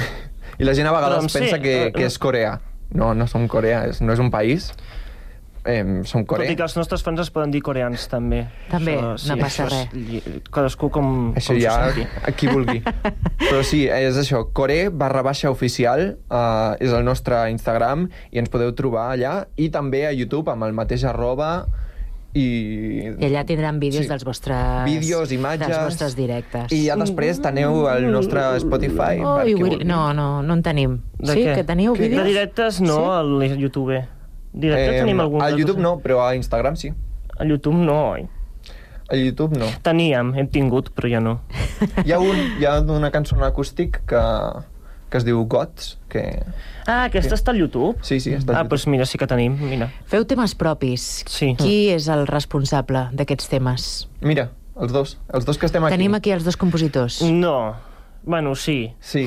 I la gent a vegades doncs pensa sí, que, eh, que és Corea. No, no som Corea, és, no és un país. Eh, som Corea. Tot i que els nostres fans es poden dir coreans, també. També, això, no sí, passa res. És, cadascú com, això com ja, s'ho senti. a qui vulgui. Però sí, és això, core barra baixa oficial uh, és el nostre Instagram i ens podeu trobar allà, i també a YouTube amb el mateix arroba. I, I allà tindran vídeos sí. dels vostres vídeos, imatges, dels vostres directes. I ja després teniu el nostre Spotify. Oh, will... No, no, no en tenim. De sí, què? que teniu que vídeos? De directes no, sí? Al YouTube. Directes eh, tenim algun... Al YouTube no, però a Instagram sí. Al YouTube no, oi? Al YouTube no. Teníem, hem tingut, però ja no. Hi ha, un, hi ha una cançó en acústic que, que es diu Gods, que... Ah, aquesta que... està al YouTube? Sí, sí, està al ah, YouTube. Doncs mira, sí que tenim, mira. Feu temes propis. Sí. Qui és el responsable d'aquests temes? Mira, els dos, els dos que estem aquí. Tenim aquí els dos compositors. No. Bueno, sí. Sí.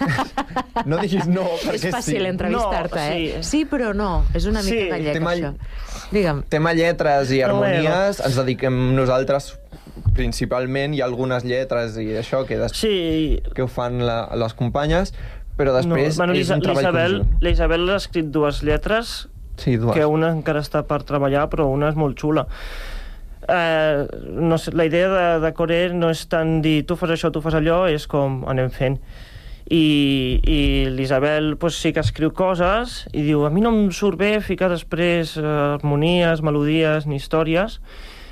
No diguis no, perquè sí. És fàcil sí. entrevistar-te, no, sí. eh? Sí, però no. És una mica sí. gallec, tema, això. Digue'm. Tema lletres i harmonies, bueno. ens dediquem nosaltres principalment. Hi ha algunes lletres i això que, des... sí. que ho fan la, les companyes, però després no. bueno, és un treball conjunt. L'Isabel ha escrit dues lletres, sí, dues. Que una encara està per treballar, però una és molt xula. Uh, no sé, la idea de, de Core no és tant dir tu fas això, tu fas allò, és com anem fent. I, i l'Isabel pues, sí que escriu coses i diu, a mi no em surt bé ficar després uh, harmonies, melodies ni històries,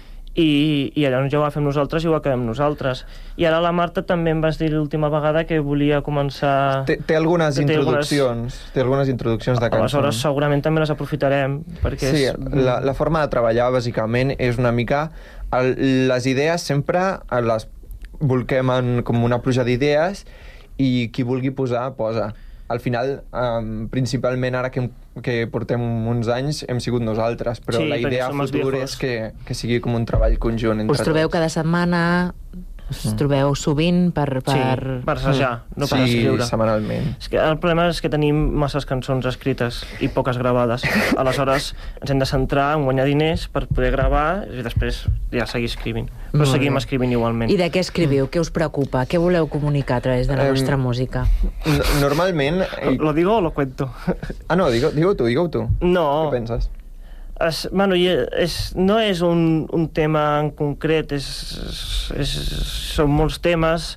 i, i llavors ja ho fem nosaltres i ho acabem nosaltres. I ara la Marta també em vas dir l'última vegada que volia començar... Té, té algunes té introduccions, algunes... té algunes introduccions de cançons. Aleshores segurament també les aprofitarem, perquè sí, és... la, la forma de treballar bàsicament és una mica... El, les idees sempre les volquem en com una pluja d'idees i qui vulgui posar, posa. Al final, um, principalment ara que, que portem uns anys, hem sigut nosaltres, però sí, la idea a futur és que, que sigui com un treball conjunt entre us trobeu tots. Cada setmana, Us mm. trobeu sovint per... per... Sí, per assajar, mm. no per sí, escriure. Sí, setmanalment. És que el problema és que tenim masses cançons escrites i poques gravades. Aleshores, ens hem de centrar en guanyar diners per poder gravar i després ja seguir escrivint. Però Molt seguim bé. escrivint igualment. I de què escriviu? Mm. Què us preocupa? Què voleu comunicar a través de la Um, vostra música? Normalment... ¿Lo digo o lo cuento? Ah, no, digue, digue-ho tu, digue-ho tu. No. Què penses? Es, bueno, i és, no és un, un tema en concret, és, és, són molts temes.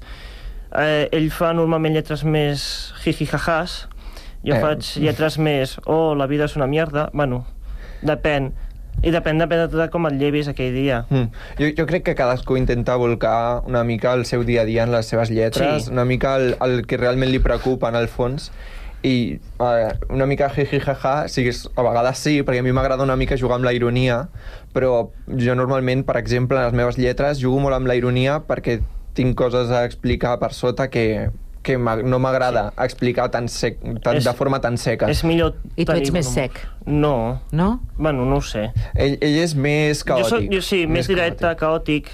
Eh, ell fa normalment lletres més jiji-jajàs, jo Eh. faig lletres més oh, la vida és una mierda. Bueno, depèn. I depèn, depèn de com et llevis aquell dia. Mm. Jo, jo crec que cadascú intenta volcar una mica el seu dia a dia en les seves lletres, Sí. una mica el, el que realment li preocupa en el fons, i uh, una mica jiji jaja, sí, a vegades sí, perquè a mi m'agrada una mica jugar amb la ironia, però jo normalment, per exemple, en les meves lletres jugo molt amb la ironia perquè tinc coses a explicar per sota que, que no m'agrada sí. explicar tan sec, tan, És- de forma tan seca. És millor I tu ets tenir més com- sec? No. No? Bueno, no ho sé. Ell, ell és més Jo, caòtic. soc, jo sí, més, més directe, caòtic.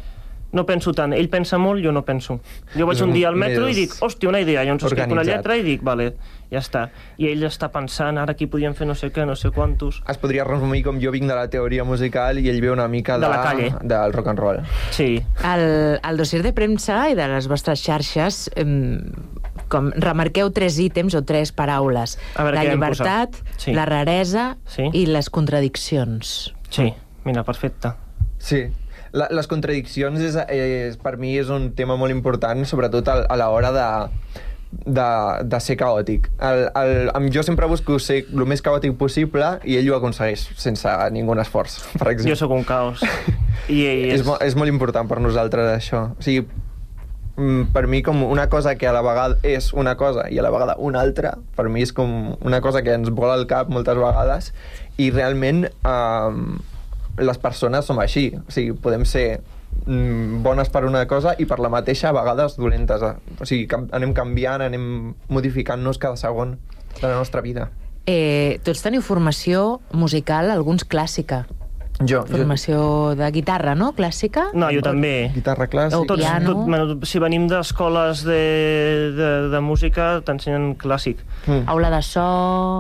No penso tant. Ell pensa molt, jo no penso. Jo vaig És un dia al metro més i dic, hòstia, una idea. Llavors escric una organitzat. lletra i dic, vale, ja està. I ell està pensant, ara aquí podíem fer no sé què, no sé quantos. Es podria resumir com jo vinc de la teoria musical i ell ve una mica de, De la calle. del rock and roll. Sí. Al, al dossier de premsa i de les vostres xarxes em, com remarqueu tres ítems o tres paraules. A veure, la què vam llibertat, posar? Sí. la raresa Sí. i les contradiccions. Sí, mira, perfecte. Sí. La, les contradiccions és, és, per mi és un tema molt important, sobretot a, a l'hora de, de, de ser caòtic. El, el, amb jo sempre busco ser el més caòtic possible i ell ho aconsegueix sense ningú esforç, per exemple. Jo sóc un caos. I ell és... és... És, mo és molt important per nosaltres això. O sigui, mm, per mi com una cosa que a la vegada és una cosa i a la vegada una altra, per mi és com una cosa que ens vola al cap moltes vegades i realment eh, les persones som així. O sigui, podem ser mm, bones per una cosa i per la mateixa a vegades dolentes. O sigui, cam anem canviant, anem modificant-nos cada segon de la nostra vida. Eh, tots teniu formació musical, alguns clàssica. Jo, Formació jo... de guitarra, no? Clàssica? No, jo també. Guitarra clàssica. O piano. Tot, bueno, si venim d'escoles de, de, de música, t'ensenyen clàssic. Mm. Aula de so,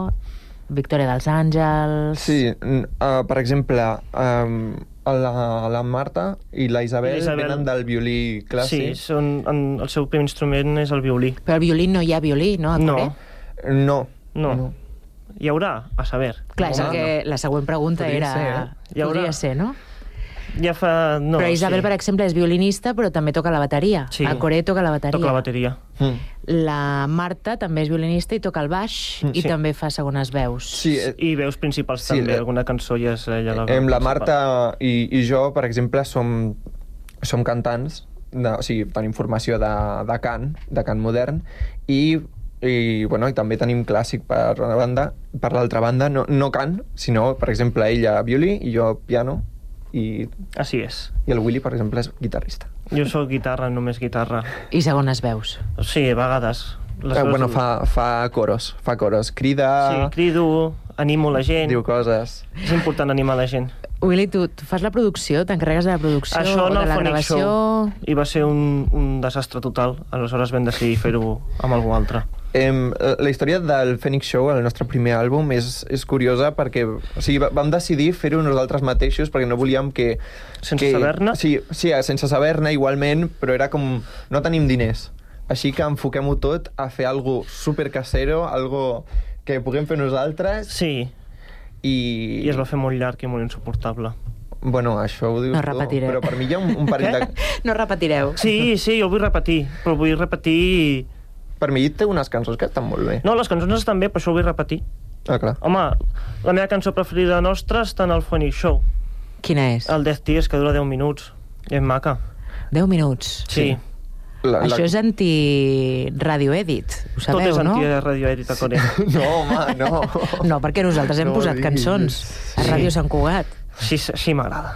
Victòria dels Àngels... Sí, uh, per exemple, um, la, la Marta i la Isabel, Isabel venen del violí clàssic. Sí, són, en, el seu primer instrument és el violí. Però al violí no hi ha violí, no? A No. Corea? No. No. no. Hi haurà, a saber. Clar, és el que la següent pregunta Podria era... ser, eh? Hi haurà. Podria ser, no? Ja fa... No, però Isabel, sí. per exemple, és violinista, però també toca la bateria. Sí. A Corea toca la bateria. Toca la bateria. Mm. La Marta també és violinista i toca el baix Mm, i sí. també fa segones veus. Sí, eh, I veus principals Sí, també, eh, alguna cançó ja és ella la veu Em, la principal. Marta i, i jo, per exemple, som, som cantants, de, o sigui, tenim formació de, de cant, de cant modern, i, i, bueno, i també tenim clàssic per una banda. Per l'altra banda, no, no cant, sinó, per exemple, ella violí i jo piano, i, Així és. i el Willy, per exemple, és guitarrista. Jo sóc guitarra, només guitarra. I segones veus. Sí, a vegades. Les Eh, veus- bueno, fa, fa coros, fa coros. Crida... Sí, crido, animo la gent. Diu coses. És important animar la gent. Willy, tu, tu fas la producció, t'encarregues de la producció Això o en de el la Phonic gravació... Show i va ser un, un desastre total. Aleshores vam decidir fer-ho amb algú altre. Em, la història del Phoenix Show, el nostre primer àlbum, és, és curiosa perquè o sigui, vam decidir fer-ho nosaltres mateixos perquè no volíem que... Sense que, saber-ne? Sí, sí, sense saber-ne igualment, però era com... No tenim diners. Així que enfoquem-ho tot a fer algo super casero, algo que puguem fer nosaltres. Sí. I... I es va fer molt llarg i molt insuportable. Bueno, això ho dius No tu, repetireu. però per mi hi ha un, un parell de... No repetireu. Sí, sí, jo ho vull repetir, però vull repetir... Per mi té unes cançons que estan molt bé. No, les cançons estan bé, però això ho vull repetir. Ah, clar. Home, la meva cançó preferida nostra està en el Phonic Show. Quina és? El Death Tears, que dura deu minuts. I és maca. deu minuts? Sí. La, Això és anti-radio edit, ho sabeu, Tot és no? anti-radio edit a Corea. No, home, no. No, perquè nosaltres hem No posat diguis. cançons a Ràdio Sant Cugat. Sí, sí m'agrada.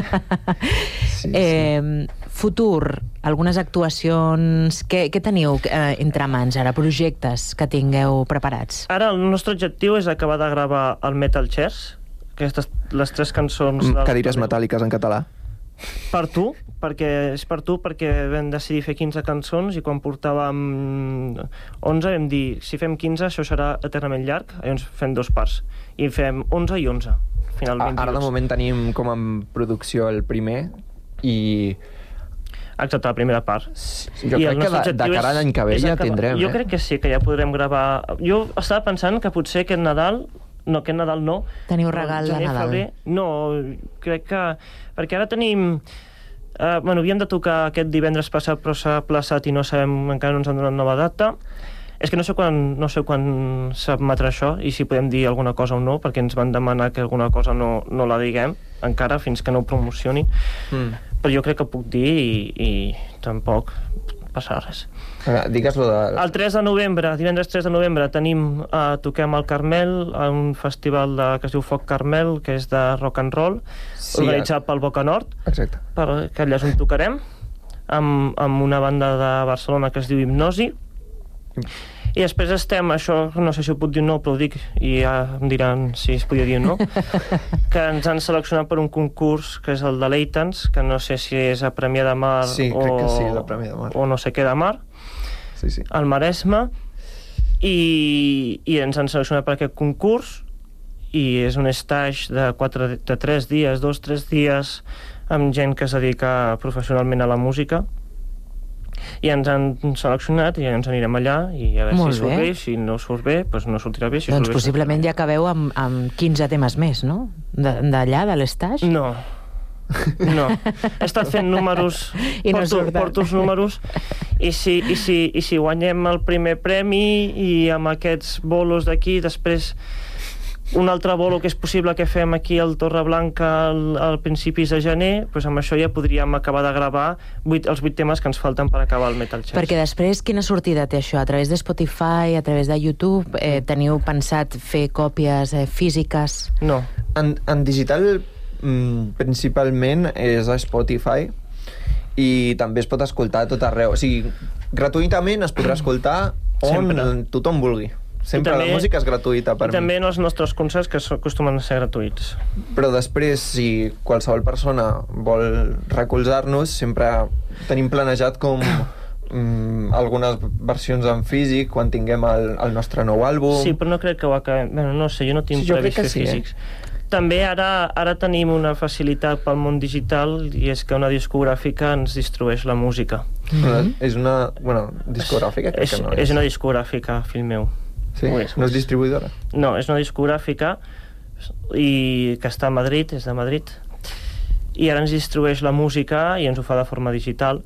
Sí, Eh, futur, algunes actuacions... Què, què teniu eh, entre mans ara? Projectes que tingueu preparats? Ara el nostre objectiu és acabar de gravar el Metal Chairs, aquestes, les tres cançons... Mm, del- Cadires metàl·liques en català. Per tu, perquè és per tu, perquè vam decidir fer quinze cançons i quan portàvem onze vam dir, si fem quinze això serà eternament llarg, llavors fem dos parts i fem onze i onze, finalment. Ara de moment tenim com en producció el primer i... Exacte, la primera part. Jo I crec que de, de cara a l'any que ve ja tindrem. Jo eh? crec que sí, que ja podrem gravar... Jo estava pensant que potser aquest Nadal... No, aquest Nadal no. Teniu regal de Nadal. Febrer, no, crec que... Perquè ara tenim... Uh, bueno, havíem de tocar aquest divendres passat, però s'ha aplaçat i no sabem, encara no ens han donat nova data. És que no sé quan, no sé quan s'admetrà això i si podem dir alguna cosa o no, perquè ens van demanar que alguna cosa no, no la diguem encara fins que no ho promocioni. Mm. Però jo crec que puc dir i, i tampoc passarà res. Ah, digues-lo de... El tres de novembre, divendres tres de novembre, tenim, uh, toquem al Carmel, a un festival de, que es diu Foc Carmel, que és de rock and roll, sí, organitzat pel Boca Nord. Exacte. Per, que allà és on tocarem, amb, amb una banda de Barcelona que es diu Hipnosi. I després estem, això no sé si ho puc dir o no, però ho dic i ja em diran si es podia dir o no, que ens han seleccionat per un concurs que és el de Leitans, que no sé si és a Premià de Mar, sí, o, crec que sí, la Premià de Mar, o no sé què de Mar, sí, sí. al Maresme, i, i ens han seleccionat per aquest concurs i és un stage de, quatre, de tres dies, dos, tres dies amb gent que es dedica professionalment a la música. I ens han seleccionat i ens anirem allà i a veure Molt si surt bé. bé, si no surt bé, doncs no sortirà bé. Si Doncs surt bé, possiblement ja acabeu amb, amb quinze temes més, no? D'allà, de l'estaix? No. No. He estat fent números, I no porto, surten. porto els números, i si, i, si, i si guanyem el primer premi i amb aquests bolos d'aquí, després un altre bolo que és possible que fem aquí al Torreblanca al, al principis de gener, doncs amb això ja podríem acabar de gravar vuit, els vuit temes que ens falten per acabar el Metal Chess. Perquè després, quina sortida té això? A través de Spotify, a través de YouTube, eh, teniu pensat fer còpies eh, físiques? No. En, en digital, mm, principalment, és a Spotify i també es pot escoltar a tot arreu. O sigui, gratuïtament es podrà escoltar on Sempre. tothom vulgui. Sempre també, la música és gratuïta per mi. I també en els nostres concerts, que acostumen a ser gratuïts. Però després, si qualsevol persona vol recolzar-nos, sempre tenim planejat com mm, algunes versions en físic quan tinguem el, el nostre nou àlbum. Sí, però no crec que ho acabem... Bueno, no sé, jo no tinc sí, previst fer sí, físics. Eh? També ara, ara tenim una facilitat pel món digital i és que una discogràfica ens distribueix la música. Mm-hmm. És una... Bueno, discogràfica? És, que no és. és una discogràfica, fill meu. Sí? És, no és distribuïdora? No, és una discogràfica i que està a Madrid, és de Madrid, i ara ens distribueix la música i ens ho fa de forma digital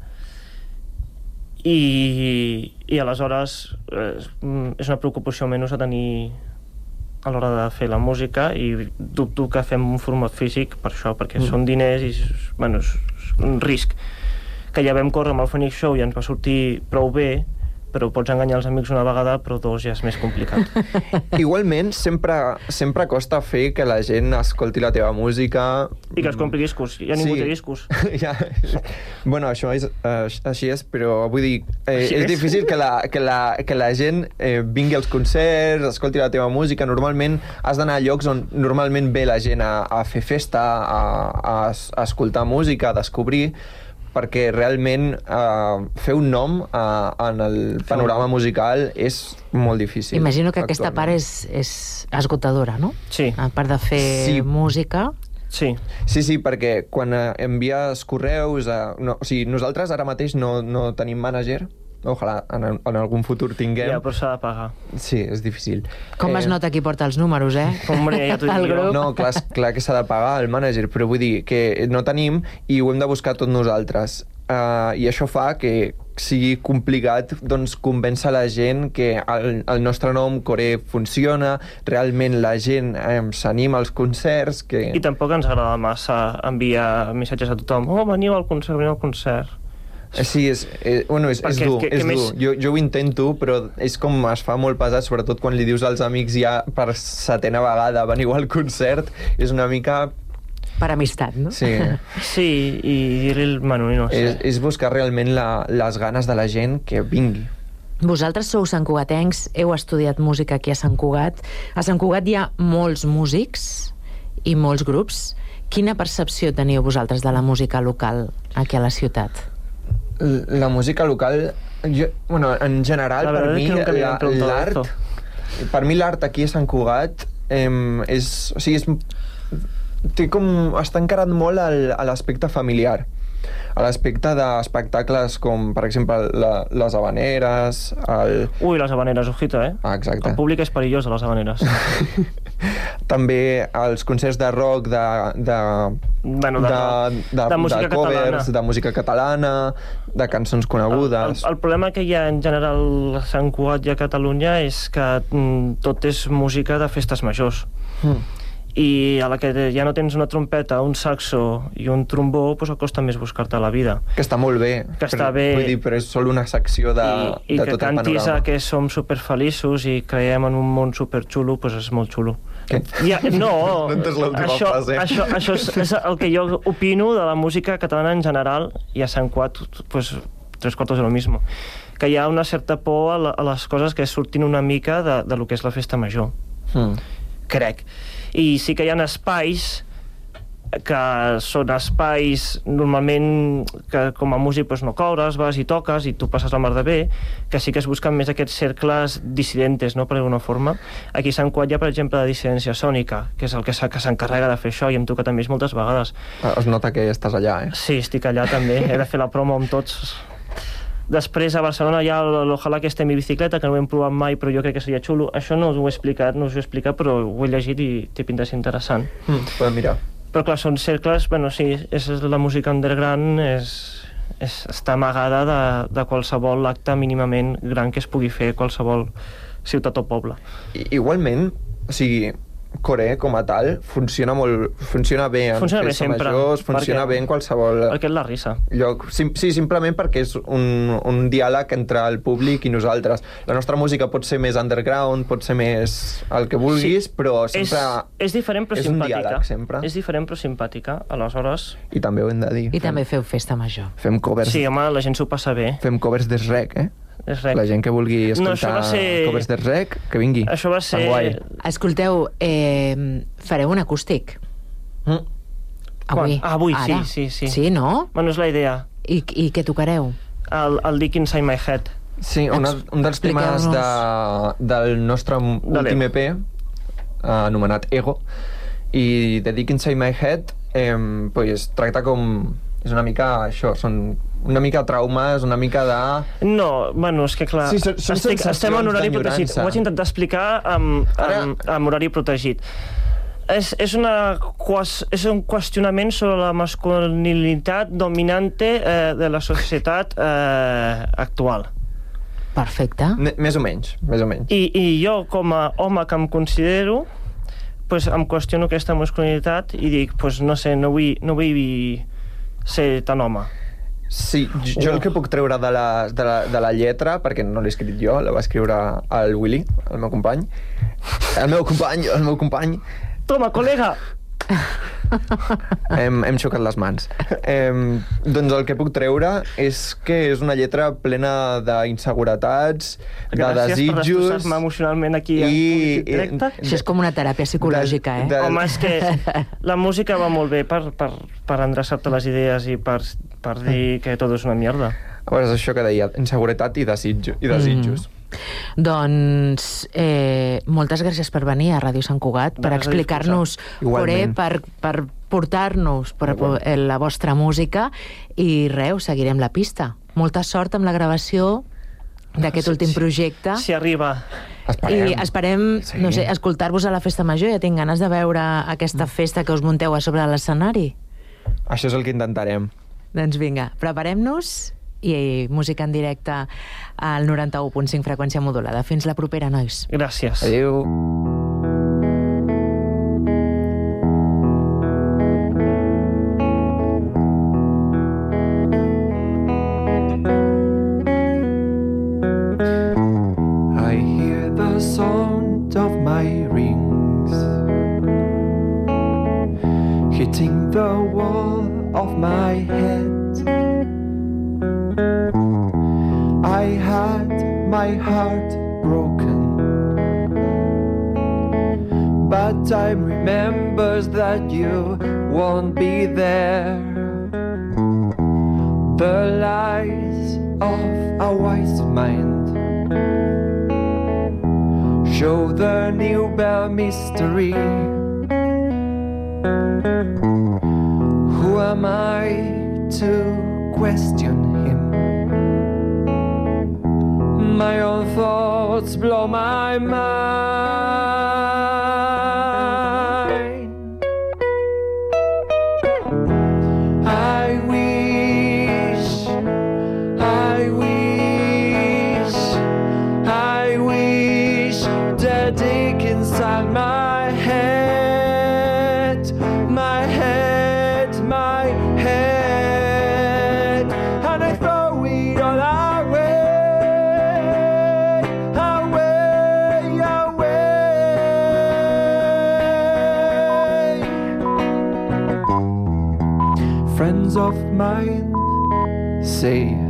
i, i aleshores és, és una preocupació menys a tenir a l'hora de fer la música i dubto que fem un format físic per això, perquè mm. són diners i bueno, és un risc que ja vam córrer amb el Phoenix Show i ens va sortir prou bé, però pots enganyar els amics una vegada, però dos ja és més complicat. Igualment, sempre, sempre costa fer que la gent escolti la teva música... I que es compri discos. Ja ningú sí. té discos. ja. Bueno, això és, uh, així és, però vull dir, eh, és, és difícil que la, que la, que la gent eh, vingui als concerts, escolti la teva música. Normalment has d'anar a llocs on normalment ve la gent a, a fer festa, a, a, a escoltar música, a descobrir... perquè realment eh, fer un nom eh, en el panorama musical és molt difícil. Imagino que aquesta part és, és esgotadora, no? Sí. A part de fer sí. música... Sí. Sí, sí, perquè quan eh, envies correus... Eh, no, o sigui, nosaltres ara mateix no, no tenim mànager, ojalà en, en algun futur tinguem. Ja, però s'ha de pagar. Sí, és difícil. Com eh... es nota qui porta els números, eh? Hombre, ja t'ho dic jo. No, clar, clar que s'ha de pagar el mànager, però vull dir que no tenim i ho hem de buscar tot nosaltres. Uh, I això fa que sigui complicat doncs, convèncer la gent que el, el nostre nom, Core, funciona, realment la gent eh, s'anima als concerts... Que... I tampoc ens agrada massa enviar missatges a tothom. Oh, veniu al concert, veniu al concert. Sí, és, és, bueno, és, és dur, que, és que dur. Més... Jo, jo ho intento, però és com es fa molt pesat, sobretot quan li dius als amics ja per setena vegada veniu al concert, és una mica... Per amistat, no? Sí. Sí, i dir-li el menú, no sé. És, és buscar realment la, les ganes de la gent que vingui. Vosaltres sou santcugatencs, heu estudiat música aquí a Sant Cugat. A Sant Cugat hi ha molts músics i molts grups. Quina percepció teniu vosaltres de la música local aquí a la ciutat? La música local, jo, bueno, en general, per mi, l'art, per mi l'art aquí a Sant Cugat eh, és, o sigui, és, té com, està encarat molt al, a l'aspecte familiar, a l'aspecte d'espectacles com, per exemple, la, les habaneres... El... Ui, les habaneres, ojito, eh? Ah, exacte. El públic és perillós a les habaneres. També els concerts de rock, de, de, bueno, de, de, de, de, música de covers, catalana. de música catalana, de cançons conegudes... El, el, el problema que hi ha en general a Sant Cugat i a Catalunya és que mm, tot és música de festes majors. Mm. I a la que ja no tens una trompeta, un saxo i un trombó, doncs et costa més buscar-te la vida. Que està molt bé, que està però, bé. Vull dir, però és sol una secció de, I, de i tot el panorama. I que cantis que som superfeliços i creiem en un món superxulo, doncs és molt xulo. Què? Ja, no, no entes l'última això, frase. Això, això és, és el que jo opino de la música catalana en general, i a Sant Cugat, doncs, tres quartos de lo mismo. Que hi ha una certa por a, la, a les coses que surtin una mica de, de lo que és la festa major. Mm. Crec. I sí que hi ha espais que són espais normalment que com a músic doncs, no cobres, vas i toques i tu passes la mar de bé, que sí que es busquen més aquests cercles dissidentes, no, per alguna forma. Aquí a Sant Cugat hi ha, per exemple, la dissidència sònica, que és el que s'encarrega de fer això, i em toca també moltes vegades. Es nota que estàs allà, eh? Sí, estic allà també, he de fer la promo amb tots. Després a Barcelona hi ha l'Ojalà que estem i bicicleta, que no ho hem provat mai, però jo crec que seria xulo. Això no us ho he explicat, no us ho he explicat, però ho he llegit i té pinta de ser interessant. Mm, podem mirar. Però clar, són cercles, bueno, sí, és la música underground, és, és, està amagada de, de qualsevol acte mínimament gran que es pugui fer a qualsevol ciutat o poble. I, igualment, o sigui, Coré, com a tal, funciona molt, funciona bé en funciona festes bé majors, funciona perquè, bé en qualsevol perquè és la risa. lloc. Sí, sí, simplement perquè és un, un diàleg entre el públic i nosaltres. La nostra música pot ser més underground, pot ser més el que vulguis, sí, però sempre és, és diferent però és simpàtica. un diàleg, sempre. És diferent però simpàtica, aleshores... I també ho hem de dir. I fem, també feu festa major. Fem covers... Sí, home, la gent s'ho passa bé. Fem covers d'Esrec, eh? La gent que vulgui escoltar no, ser... covers de rec, que vingui. Això va ser... Escolteu, eh, fareu un acústic? Mm. Avui. Ah, avui, Ara. sí, sí, sí. Sí, no? Bueno, és la idea. I, i què tocareu? El, el Dick Inside My Head. Sí, una, un dels temes de, del nostre últim E P, eh, anomenat Ego, i The Dick Inside My Head eh, pues, tracta com... És una mica això, són una mica traumes, una mica de... No, bueno, és que clar, sí, són, són estic, estem en horari protegit. Ho vaig intentar explicar amb, amb, amb horari protegit. És, és, una, és un qüestionament sobre la masculinitat dominante eh, de la societat eh, actual. Perfecte. M més o menys, més o menys. I, I jo, com a home que em considero, pues, em qüestiono aquesta masculinitat i dic, pues, no sé, no vull, no vull ser tan home. Sí, jo el que puc treure de la, de la, de la lletra, perquè no l'he escrit jo, la va escriure el Willy, el meu company. El meu company, el meu company. Toma, col·lega! hem, hem xocat les mans. Hem, doncs el que puc treure és que és una lletra plena d'inseguretats, de desitjos... Gràcies per destrossar-me emocionalment aquí i, en directe. Això és com una teràpia psicològica, de, eh? De... Home, és que la música va molt bé per, per, per endreçar-te les idees i per, per dir que tot és una mierda. A veure, és això que deia, inseguretat i, desitjo, i desitjos. Mm. Doncs eh, moltes gràcies per venir a Ràdio Sant Cugat, per explicar-nos, per, per portar-nos per la vostra música, i res, seguirem la pista. Molta sort amb la gravació d'aquest últim projecte. Si arriba. Esperem. I esperem, sí. no sé, escoltar-vos a la festa major. Ja tinc ganes de veure aquesta festa que us munteu a sobre l'escenari. Això és el que intentarem. Doncs vinga, preparem-nos i música en directe al noranta-u punt cinc freqüència modulada. Fins la propera, nois. Gràcies. Adéu. I hear the sound of my rings hitting the wall of my head. I had my heart broken but time remembers that you won't be there. The lies of a wise mind show the new bell mystery. Who am I to question him? My own thoughts blow my mind. I wish, I wish, I wish the dick inside my head, my head, my head, and I throw it all away. Friends of mine say